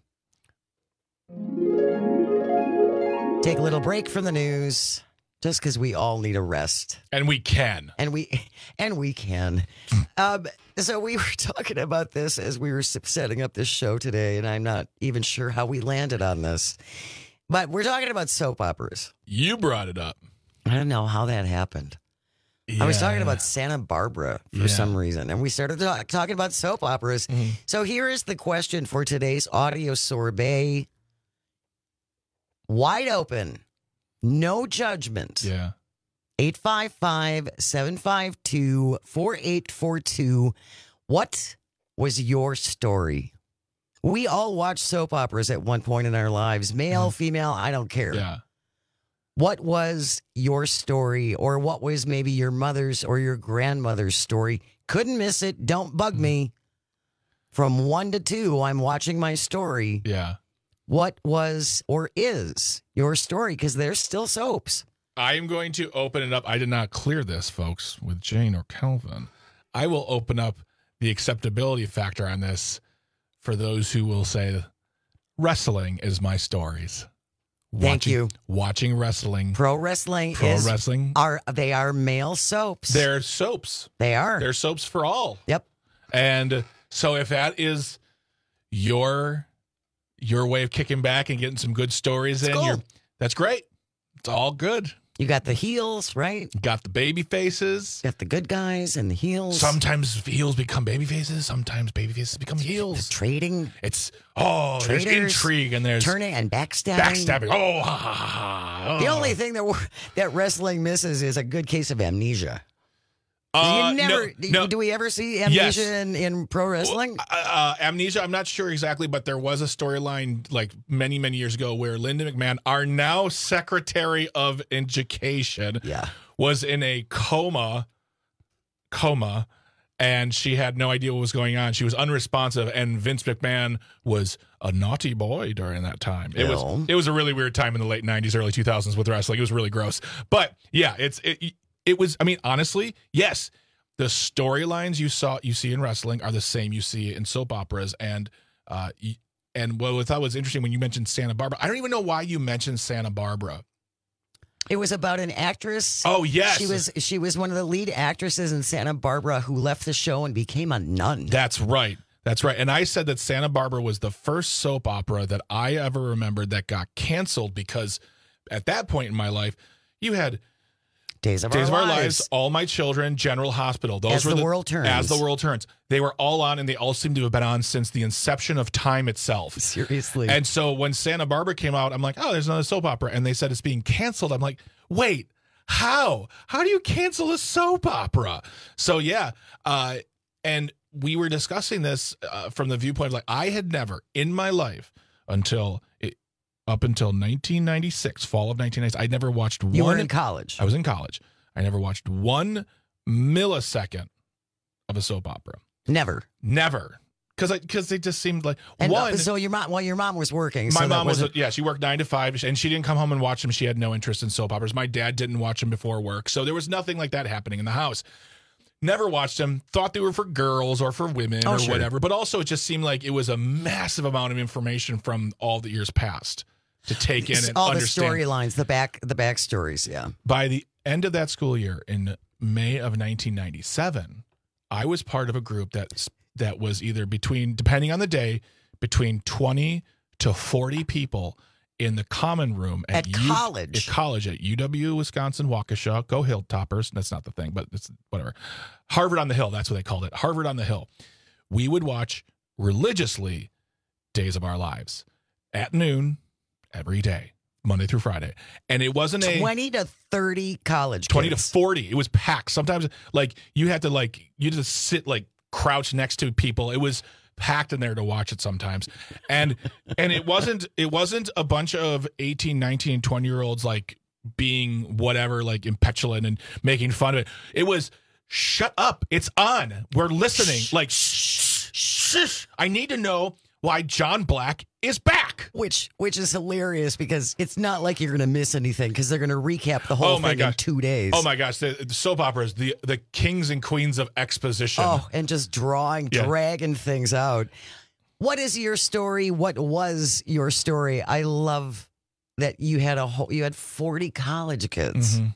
Take a little break from the news, just because we all need a rest, and we can, and we and we can. um, so we were talking about this as we were setting up this show today, and I'm not even sure how we landed on this, but we're talking about soap operas. You brought it up. I don't know how that happened. Yeah. I was talking about Santa Barbara for yeah. some reason, and we started talk, talking about soap operas. Mm-hmm. So here is the question for today's Audio Sorbet. Wide open, no judgment. Yeah. eight five five, seven five two, four eight four two. What was your story? We all watch soap operas at one point in our lives. Male, mm. female, I don't care. Yeah. What was your story, or what was maybe your mother's or your grandmother's story? Couldn't miss it. Don't bug mm. me. From one to two, I'm watching my story. Yeah. What was or is your story? Because there's still soaps. I am going to open it up. I did not clear this, folks, with Jane or Calvin. I will open up the acceptability factor on this for those who will say wrestling is my stories. Thank watching, you. Watching wrestling. Pro wrestling Pro is wrestling. Are they are male soaps. They're soaps. They are. They're soaps for all. Yep. And so if that is your your way of kicking back and getting some good stories it's in, cool. you're, that's great. It's all good. You got the heels, right? Got the baby faces. Got the good guys and the heels. Sometimes heels become baby faces. Sometimes baby faces become heels. The trading. It's, oh, Traders, there's intrigue and there's... turning and backstabbing. Backstabbing. Oh, ha, ha, ha, oh. The only thing that that wrestling misses is a good case of amnesia. Uh, you never, no, do, no. do we ever see amnesia Yes. in, in pro wrestling? Uh, uh, amnesia, I'm not sure exactly, but there was a storyline like many, many years ago where Linda McMahon, our now Secretary of Education, yeah. was in a coma, coma, and she had no idea what was going on. She was unresponsive, and Vince McMahon was a naughty boy during that time. It Bill. was it was a really weird time in the late nineties, early two thousands with wrestling. It was really gross. But yeah, it's it, it was, I mean, honestly, yes, the storylines you saw you see in wrestling are the same you see in soap operas. And uh, and what I thought was interesting when you mentioned Santa Barbara, I don't even know why you mentioned Santa Barbara. It was about an actress. Oh, yes. She was she was one of the lead actresses in Santa Barbara who left the show and became a nun. That's right. That's right. And I said that Santa Barbara was the first soap opera that I ever remembered that got canceled because at that point in my life, you had Days of, Days Our, of Our Lives. Lives, All My Children, General Hospital. Those As were the World Turns. As the World Turns. They were all on, and they all seem to have been on since the inception of time itself. Seriously. And so when Santa Barbara came out, I'm like, oh, there's another soap opera. And they said it's being canceled. I'm like, wait, how? How do you cancel a soap opera? So, yeah. Uh, and we were discussing this uh, from the viewpoint of like, I had never in my life until it, up until nineteen ninety-six, fall of nineteen ninety-six, I'd never watched one. You were in college. I was in college. I never watched one millisecond of a soap opera. Never. Never. Because because they just seemed like And one. uh, so your mom, well, your mom was working. My so that mom was, a, wasn't- yeah, she worked nine to five, and she didn't come home and watch them. She had no interest in soap operas. My dad didn't watch them before work, so there was nothing like that happening in the house. Never watched them. Thought they were for girls or for women Oh, or sure. whatever. But also, it just seemed like it was a massive amount of information from all the years past to take in and all understand. the storylines, the back, the back stories. Yeah. By the end of that school year, in May of nineteen ninety-seven, I was part of a group that that was either between, depending on the day, between twenty to forty people in the common room At U- college. At college at U W Wisconsin Waukesha. Go Hilltoppers. That's not the thing, but it's whatever. Harvard on the Hill. That's what they called it. Harvard on the Hill. We would watch religiously Days of Our Lives at noon every day, Monday through Friday. And it wasn't a twenty to thirty college twenty kids. to forty. It was packed. Sometimes like you had to like you had to sit like crouch next to people. It was packed in there to watch it sometimes. And and it wasn't it wasn't a bunch of eighteen, nineteen, twenty year olds like being whatever, like impetulant and making fun of it. It was shut up. It's on. We're listening. Shh, like shh, shh, shh. I need to know why John Black is back. Which which is hilarious because it's not like you're going to miss anything because they're going to recap the whole Oh my thing gosh. in two days. Oh my gosh, the, the soap operas, the the kings and queens of exposition. Oh, and just drawing, Yeah. dragging things out. What is your story? What was your story? I love that you had a whole, you had forty college kids. Mhm.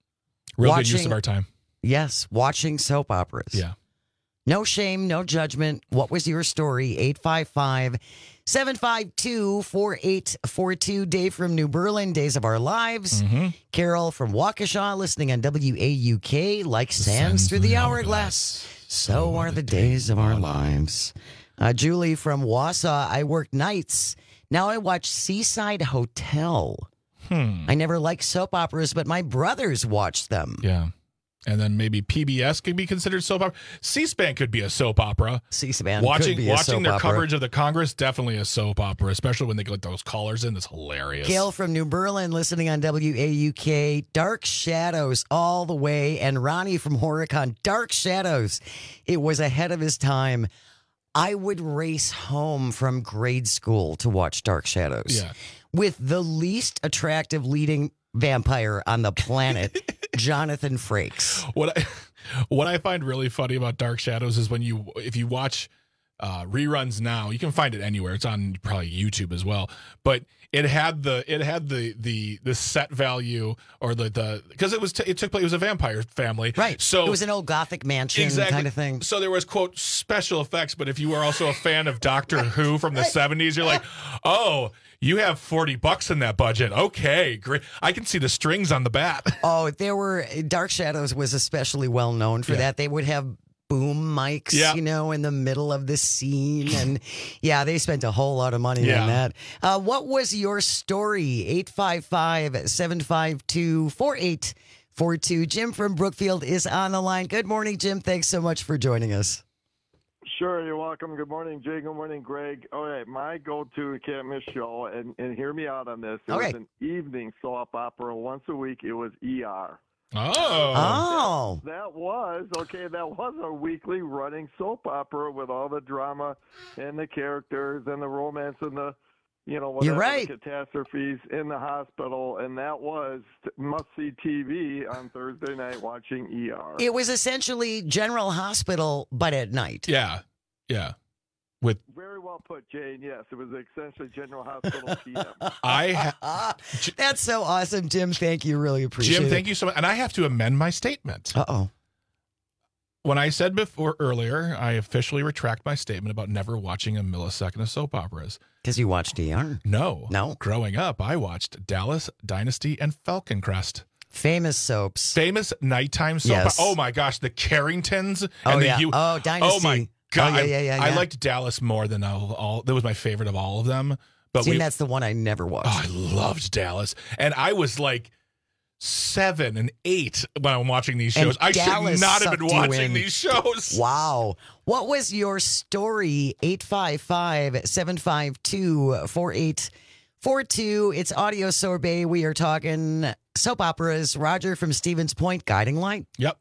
Real good use watching- of our time. Yes, watching soap operas. Yeah. No shame, no judgment. What was your story? eight five five, seven five two, four eight four two. Dave from New Berlin, Days of Our Lives. Mm-hmm. Carol from Waukesha, listening on W A U K. Like sands through the hourglass, so are the days of our lives. Uh, Julie from Wausau, I work nights. Now I watch Seaside Hotel. Hmm. I never liked soap operas, but my brothers watched them. Yeah. And then maybe P B S could be considered soap opera. C-SPAN could be a soap opera. C-SPAN watching could be a watching soap their opera. coverage of the Congress, definitely a soap opera, especially when they get those callers in. That's hilarious. Gail from New Berlin, listening on W A U K. Dark Shadows all the way. And Ronnie from Horicon, Dark Shadows. It was ahead of his time. I would race home from grade school to watch Dark Shadows. Yeah. With the least attractive leading vampire on the planet, Jonathan Frakes. What I what I find really funny about Dark Shadows is when you if you watch uh, reruns now, you can find it anywhere. It's on probably YouTube as well. But it had the it had the the the set value or the the because it was t- it took place it was a vampire family, Right. So it was an old Gothic mansion exactly kind of thing. So there was quote special effects, but if you were also a fan of Doctor Who from the seventies, you're like, oh, You have forty bucks in that budget. Okay, great. I can see the strings on the bat. Oh, there were Dark Shadows was especially well known for Yeah. that. They would have boom mics, Yeah. you know, in the middle of the scene. And yeah, they spent a whole lot of money Yeah. on that. Uh, what was your story? eight five five, seven five two, four eight four two. Jim from Brookfield is on the line. Good morning, Jim. Thanks so much for joining us. Sure, you're welcome. Good morning, Jay. Good morning, Greg. All right, my go-to can't miss show, and, and hear me out on this. It Okay. was an evening soap opera once a week. It was E R. Oh. Oh. That, that was, okay, that was a weekly running soap opera with all the drama and the characters and the romance and the, you know, whatever, You're right. the catastrophes in the hospital. And that was must-see T V on Thursday night watching E R. It was essentially General Hospital, but at night. Yeah, yeah. With Very well put, Jane. Yes, it was essentially General Hospital P M. I ha- That's so awesome, Jim. Thank you. Really appreciate it. Jim, thank you so much. And I have to amend my statement. Uh-oh. When I said before earlier, I officially retract my statement about never watching a millisecond of soap operas. Because you watched E R? No. No. Growing up, I watched Dallas, Dynasty, and Falcon Crest. Famous soaps. Famous nighttime soap. Yes. Oh my gosh, the Carringtons. Oh, and the yeah. U- Oh, Dynasty. Oh my God. Oh, yeah, yeah, yeah, I yeah. liked Dallas more than all, all. That was my favorite of all of them. But See, we, that's the one I never watched. Oh, I loved Dallas. And I was like seven and eight when I'm watching these shows. And I Dallas should not have been sucked you watching in. these shows. Wow. What was your story? eight five five, seven five two, four eight four two. It's Audio Sorbet. We are talking soap operas. Roger from Stevens Point, Guiding Light. Yep.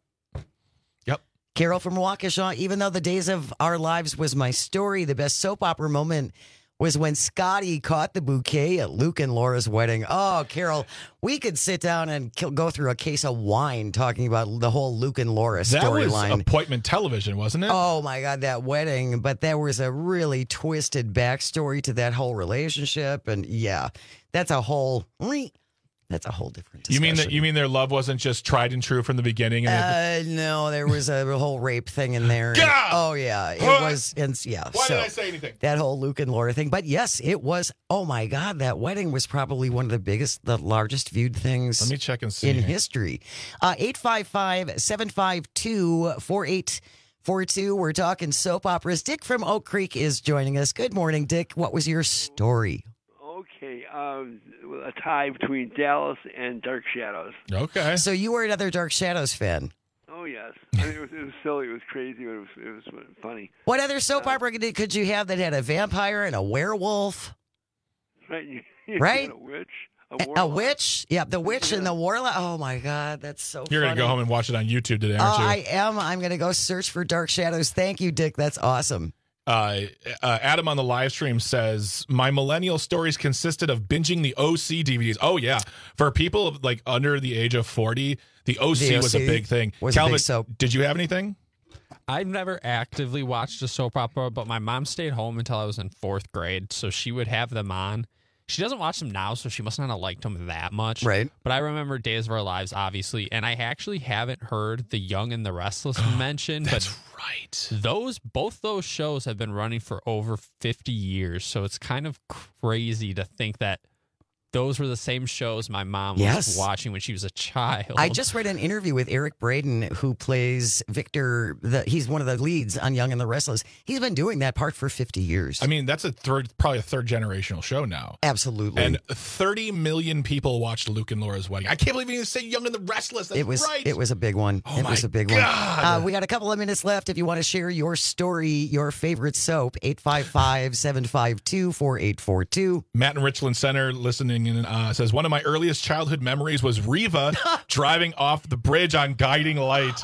Yep. Carol from Waukesha. Even though The Days of Our Lives was my story, the best soap opera moment was when Scotty caught the bouquet at Luke and Laura's wedding. Oh, Carol, we could sit down and kill, go through a case of wine talking about the whole Luke and Laura That was storyline. appointment television, wasn't it? Oh my God, that wedding. But there was a really twisted backstory to that whole relationship. And yeah, that's a whole, that's a whole different discussion. You mean that? You mean their love wasn't just tried and true from the beginning? And Uh, no, there was a whole rape thing in there. God! Oh yeah, it What? was. And yeah, Why so did I say anything? that whole Luke and Laura thing. But yes, it was. Oh my God, that wedding was probably one of the biggest, the largest viewed things. Let me check and see. in history. Uh, eight five five, seven five two, four eight four two. We're talking soap operas. Dick from Oak Creek is joining us. Good morning, Dick. What was your story? Okay, um, a tie between Dallas and Dark Shadows. Okay. So you were another Dark Shadows fan. Oh yes, I mean, it was it was silly, it was crazy, but it was it was funny. What other soap opera could could you have that had a vampire and a werewolf? Right, you, you Right? A witch, a, A, a warlock. witch? Yeah, the witch and the warlock. Oh my God, that's so You're funny. gonna go home and watch it on YouTube today, Oh, aren't you? I am. I'm going to go search for Dark Shadows. Thank you, Dick. That's awesome. Uh, uh, Adam on the live stream says, my millennial stories consisted of binging the O C D V Ds. Oh, yeah. For people like under the age of forty, the O C The was a O C big thing. was a Calvin, big soap. did you have anything? I've never actively watched a soap opera, but my mom stayed home until I was in fourth grade, so she would have them on. She doesn't watch them now, so she must not have liked them that much. Right. But I remember Days of Our Lives, obviously, and I actually haven't heard The Young and the Restless mentioned. That's but right. Those both those shows have been running for over fifty years, so it's kind of crazy to think that those were the same shows my mom was Yes. watching when she was a child. I just read an interview with Eric Braden, who plays Victor. The, he's one of the leads on Young and the Restless. He's been doing that part for fifty years. I mean, that's a third, probably a third generational show now. Absolutely. And thirty million people watched Luke and Laura's wedding. I can't believe you say Young and the Restless. That's it was right. it was a big one. Oh it my was a big God. one. Uh, we got a couple of minutes left. If you want to share your story, your favorite soap, eight five five, seven five two, four eight four two. Matt in Richland Center listening in uh, says, one of my earliest childhood memories was Reva driving off the bridge on Guiding Light.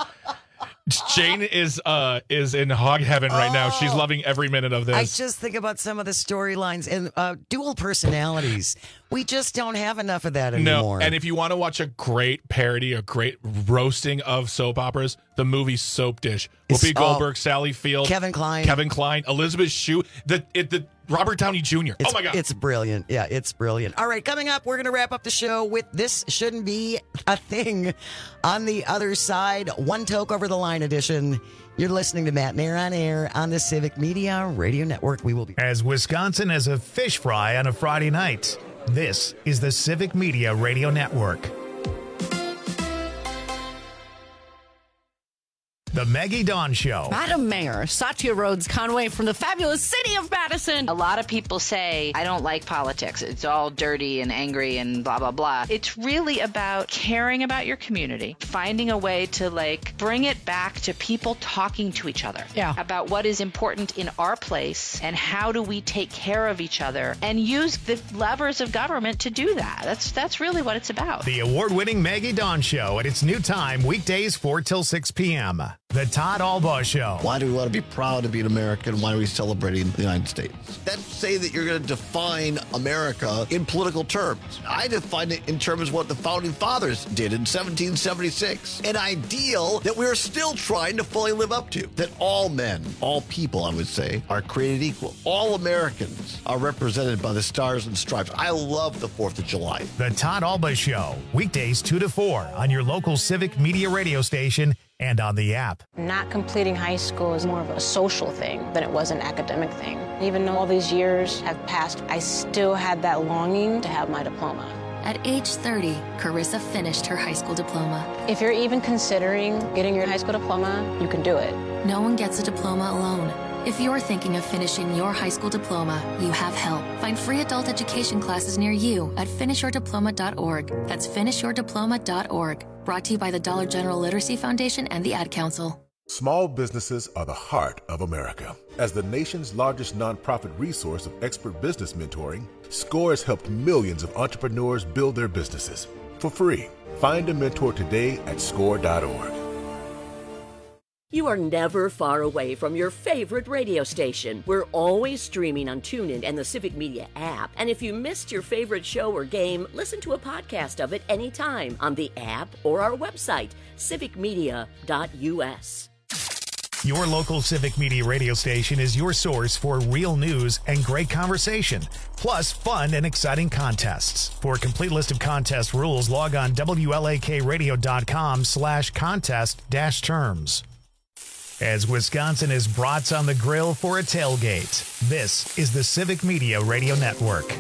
Jane is uh is in hog heaven right now. She's loving every minute of this. I just think about some of the storylines and uh, dual personalities. We just don't have enough of that No, anymore. and if you want to watch a great parody, a great roasting of soap operas, the movie Soap Dish. It's Whoopi all- Goldberg, Sally Field, Kevin Kline. Kevin Kline, Elizabeth Shue, the it, the Robert Downey Junior It's, Oh my God, it's brilliant. Yeah, it's brilliant. All right, coming up, we're going to wrap up the show with This Shouldn't Be a Thing. On the other side, One Toke Over the Line edition. You're listening to Matt Nair on Air on the Civic Media Radio Network. We will be As Wisconsin has a fish fry on a Friday night. This is the Civic Media Radio Network. The Maggie Dawn Show. Madam Mayor, Satya Rhodes Conway from the fabulous city of Madison. A lot of people say, I don't like politics. It's all dirty and angry and blah, blah, blah. It's really about caring about your community, finding a way to, like, bring it back to people talking to each other. Yeah. About what is important in our place and how do we take care of each other and use the levers of government to do that. That's, that's really what it's about. The award-winning Maggie Dawn Show at its new time, weekdays four till six p.m. The Todd Albaugh Show. Why do we want to be proud to be an American? Why are we celebrating the United States? That's say that you're going to define America in political terms. I define it in terms of what the Founding Fathers did in seventeen seventy-six. An ideal that we're still trying to fully live up to. That all men, all people, I would say, are created equal. All Americans are represented by the stars and stripes. I love the fourth of July. The Todd Albaugh Show, weekdays two to four on your local Civic Media radio station and on the app. Not completing high school is more of a social thing than it was an academic thing. Even though all these years have passed, I still had that longing to have my diploma. At age thirty, Carissa finished her high school diploma. If you're even considering getting your high school diploma, you can do it. No one gets a diploma alone. If you're thinking of finishing your high school diploma, you have help. Find free adult education classes near you at finish your diploma dot org. That's finish your diploma dot org. Brought to you by the Dollar General Literacy Foundation and the Ad Council. Small businesses are the heart of America. As the nation's largest nonprofit resource of expert business mentoring, SCORE has helped millions of entrepreneurs build their businesses for free. Find a mentor today at score dot org. You are never far away from your favorite radio station. We're always streaming on TuneIn and the Civic Media app. And if you missed your favorite show or game, listen to a podcast of it anytime on the app or our website, civic media dot u s. Your local Civic Media radio station is your source for real news and great conversation, plus fun and exciting contests. For a complete list of contest rules, log on W L A K radio dot com slash contest dash terms. As Wisconsin is brats on the grill for a tailgate, this is the Civic Media Radio Network.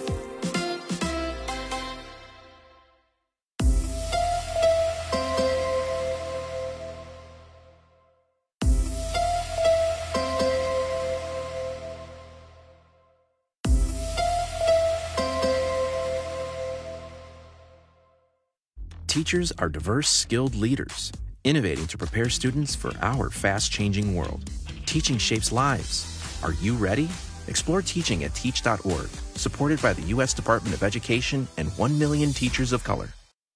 Teachers are diverse, skilled leaders, innovating to prepare students for our fast-changing world. Teaching shapes lives. Are you ready? Explore teaching at teach dot org, supported by the U S Department of Education and one million teachers of color.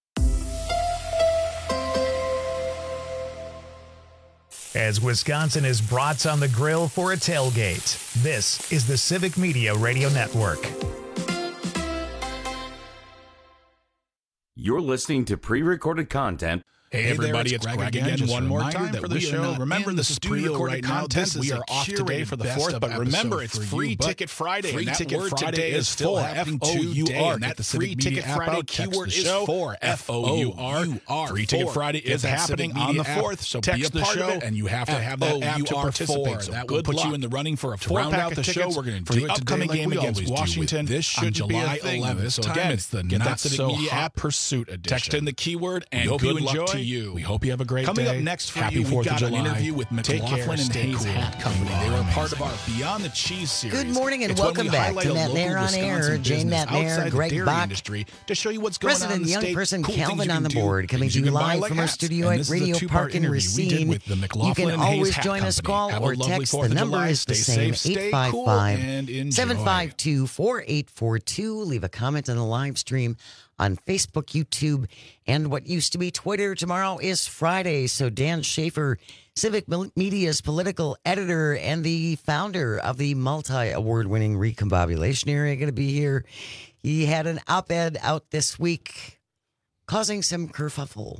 As Wisconsin is brats on the grill for a tailgate, this is the Civic Media Radio Network. You're listening to pre-recorded content. Hey, everybody, it's Greg, Greg again. Just one more time for the show. Remember, this is pre-recorded content. We are off today for the fourth, but remember, it's Free Ticket Friday. Free Ticket Friday is still happening today, and that Free Ticket Friday keyword is for F O U R. Free Ticket Friday is happening on the fourth, so be a part of it, and you have to have that app to participate. So that will put you in the running for a round out the show. We're going to do it upcoming game against Washington on July eleventh. So again, it's the Not So Hot Pursuit edition. Text in the keyword, and good luck to you. We hope you have a great Coming day. Coming up next for Happy you, fourth we've got of July. An interview with McLaughlin and Hayes cool. Hat Company. They were part of our Beyond the Cheese series. Good morning and it's welcome we back to Matt Nair on Air. Jane Matt Nair, Greg Bach, to show you what's going President on in the young state. person Cool Calvin on the board, coming to you live like from our studio at Radio Park in Racine. You can always join us, call or text. The number is the same, eight five five, seven five two, four eight four two. Leave a comment on the live stream on Facebook, YouTube, and what used to be Twitter. Tomorrow is Friday, so Dan Schaefer, Civic Media's political editor and the founder of the multi-award-winning Recombobulation Area, going to be here. He had an op-ed out this week causing some kerfuffle.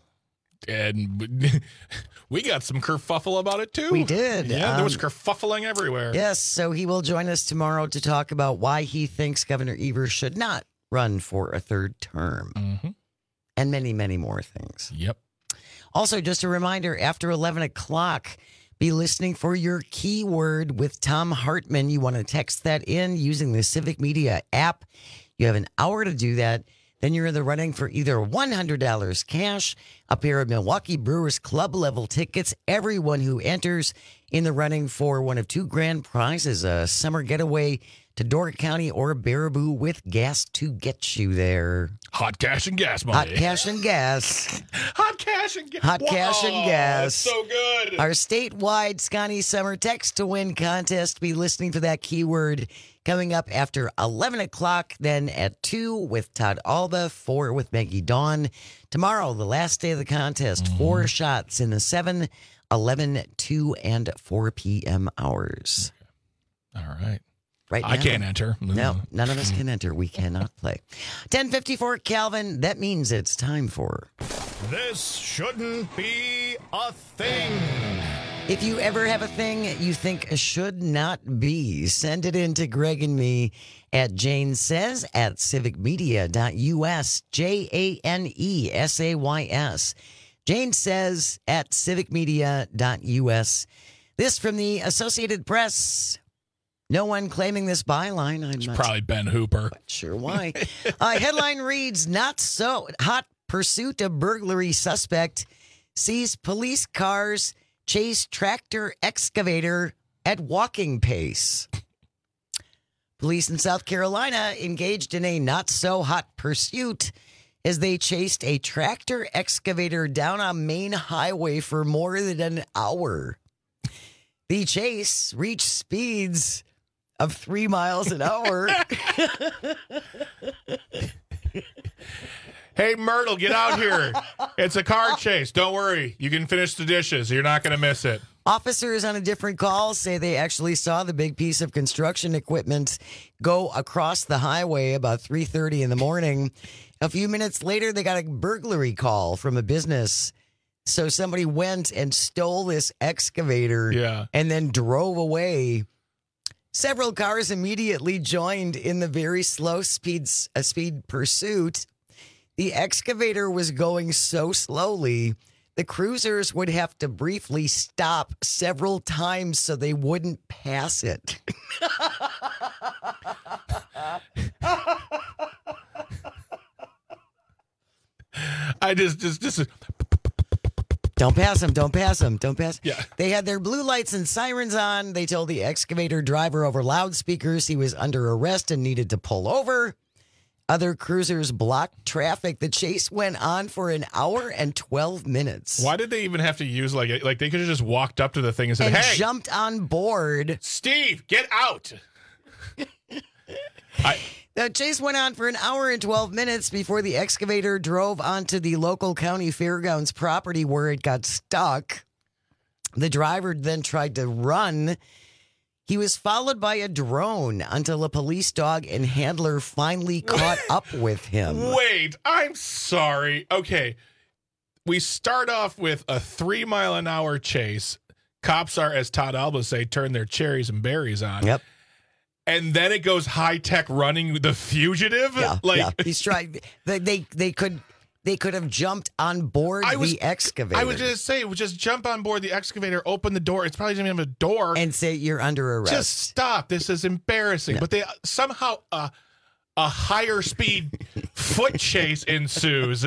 And we got some kerfuffle about it, too. We did. Yeah, there was Um, kerfuffling everywhere. Yes, so he will join us tomorrow to talk about why he thinks Governor Evers should not run for a third term. Mm-hmm. And many, many more things. Yep. Also, just a reminder, after eleven o'clock, be listening for your keyword with Tom Hartman. You want to text that in using the Civic Media app. You have an hour to do that. Then you're in the running for either one hundred dollars cash, a pair of Milwaukee Brewers Club level tickets. Everyone who enters in the running for one of two grand prizes, a summer getaway to Door County or Baraboo with gas to get you there. Hot cash and gas money. Hot cash and gas. Hot cash and gas. Hot cash and gas. So good. Our statewide Scotty Summer Text to Win contest. Be listening for that keyword coming up after eleven o'clock, then at two with Todd Alba, four with Maggie Dawn. Tomorrow, the last day of the contest, mm-hmm. four shots in the seven, eleven, two, and four p.m. hours. All right. Right now, I can't enter. No, none of us can enter. We cannot play. ten fifty-four, Calvin. That means it's time for... This shouldn't be a thing. If you ever have a thing you think should not be, send it in to Greg and me at Jane Says at civic media dot U S. J A N E S A Y S. Jane Says at civic media dot U S. This from the Associated Press. No one claiming this byline. I'm it's not probably Ben Hooper. Sure why. uh, headline reads, not so hot pursuit of burglary suspect sees police cars chase tractor excavator at walking pace. Police in South Carolina engaged in a not-so-hot pursuit as they chased a tractor excavator down a main highway for more than an hour. The chase reached speeds of three miles an hour. Hey, Myrtle, get out here. It's a car chase. Don't worry. You can finish the dishes. You're not going to miss it. Officers on a different call say they actually saw the big piece of construction equipment go across the highway about three thirty in the morning. A few minutes later, they got a burglary call from a business. So somebody went and stole this excavator yeah. and then drove away. Several cars immediately joined in the very slow speed, uh, speed pursuit. The excavator was going so slowly, the cruisers would have to briefly stop several times so they wouldn't pass it. I just, just, just. Don't pass them. Don't pass them. Don't pass. Yeah. They had their blue lights and sirens on. They told the excavator driver over loudspeakers he was under arrest and needed to pull over. Other cruisers blocked traffic. The chase went on for an hour and twelve minutes. Why did they even have to use, like, like they could have just walked up to the thing and said, and hey, jumped on board. Steve, get out. I, the chase went on for an hour and twelve minutes before the excavator drove onto the local county fairgrounds property where it got stuck. The driver then tried to run. He was followed by a drone until a police dog and handler finally caught up with him. Wait, I'm sorry. Okay. We start off with a three mile an hour chase. Cops are, as Todd Alba say, turn their cherries and berries on. Yep. And then it goes high tech running the fugitive. Yeah, like yeah. He's trying. They, they they could they could have jumped on board I was, the excavator. I was just say, just jump on board the excavator, open the door. It's probably doesn't even have a door, and say you're under arrest. Just stop. This is embarrassing. No. But they somehow uh, a higher speed foot chase ensues.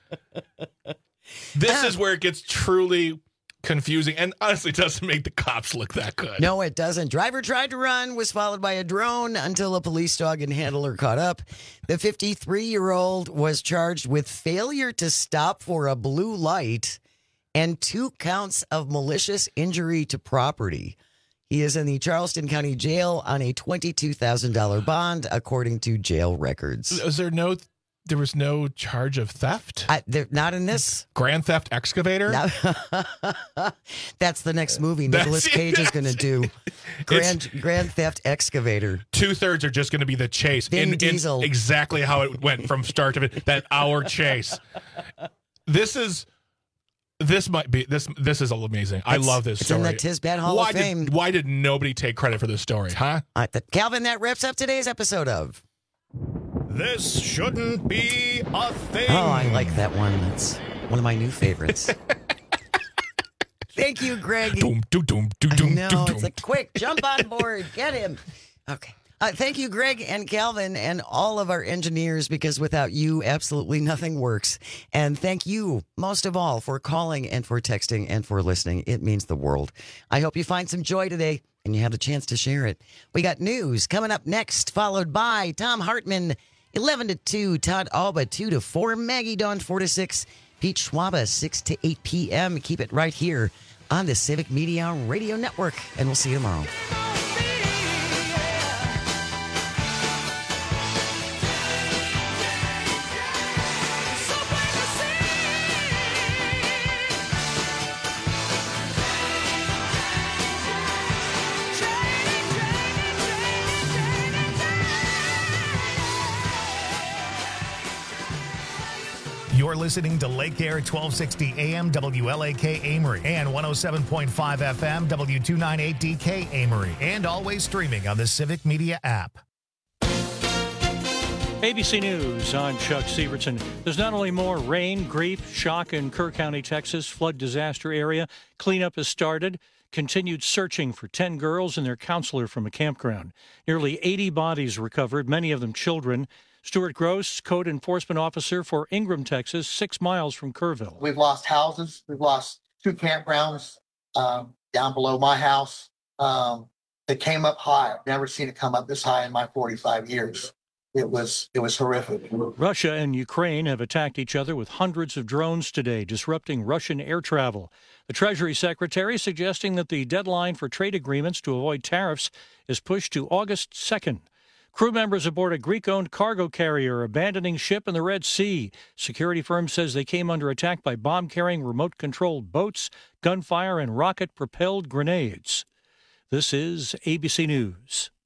This is where it gets truly confusing and honestly doesn't make the cops look that good. No, it doesn't. Driver tried to run, was followed by a drone until a police dog and handler caught up. The fifty-three-year-old was charged with failure to stop for a blue light and two counts of malicious injury to property. He is in the Charleston County Jail on a twenty-two thousand dollars bond, according to jail records. Is there no There was no charge of theft? I, they're not in this. Grand Theft Excavator? No. That's the next movie Nicolas Cage is going to do. Grand Grand Theft Excavator. Two-thirds are just going to be the chase. Vin in, in Diesel. exactly how it went from start to finish. That hour chase. This is... This might be this. This is amazing. I It's- love this it's story. in the Tisbet Hall why of Fame. Did, why did nobody take credit for this story, huh? All right, the, Calvin, that wraps up today's episode of. This shouldn't be a thing. Oh, I like that one. That's one of my new favorites. Thank you, Greg. Doom, doom, doom, doom, I doom, know, doom, it's doom. a quick jump on board. Get him. Okay. Uh, thank you, Greg and Calvin, and all of our engineers, because without you, absolutely nothing works. And thank you, most of all, for calling and for texting and for listening. It means the world. I hope you find some joy today and you have a chance to share it. We got news coming up next, followed by Tom Hartman, eleven to two, Todd Alba, two to four, Maggie Dawn, four to six, Pete Schwaba, six to eight p.m. Keep it right here on the Civic Media Radio Network, and we'll see you tomorrow. You're listening to Lake Air twelve sixty A M W L A K Amory and one oh seven point five F M W two ninety-eight D K Amory, and always streaming on the Civic Media app. A B C News, I'm Chuck Sievertson. There's not only more rain, grief, shock in Kerr County, Texas, flood disaster area. Cleanup has started. Continued searching for ten girls and their counselor from a campground. Nearly eighty bodies recovered, many of them children. Stuart Gross, code enforcement officer for Ingram, Texas, six miles from Kerrville. We've lost houses. We've lost two campgrounds um, down below my house. Um, it came up high. I've never seen it come up this high in my forty-five years. It was it was horrific. Russia and Ukraine have attacked each other with hundreds of drones today, disrupting Russian air travel. The Treasury Secretary suggesting that the deadline for trade agreements to avoid tariffs is pushed to August second. Crew members aboard a Greek-owned cargo carrier abandoning ship in the Red Sea. Security firm says they came under attack by bomb-carrying remote-controlled boats, gunfire, and rocket-propelled grenades. This is A B C News.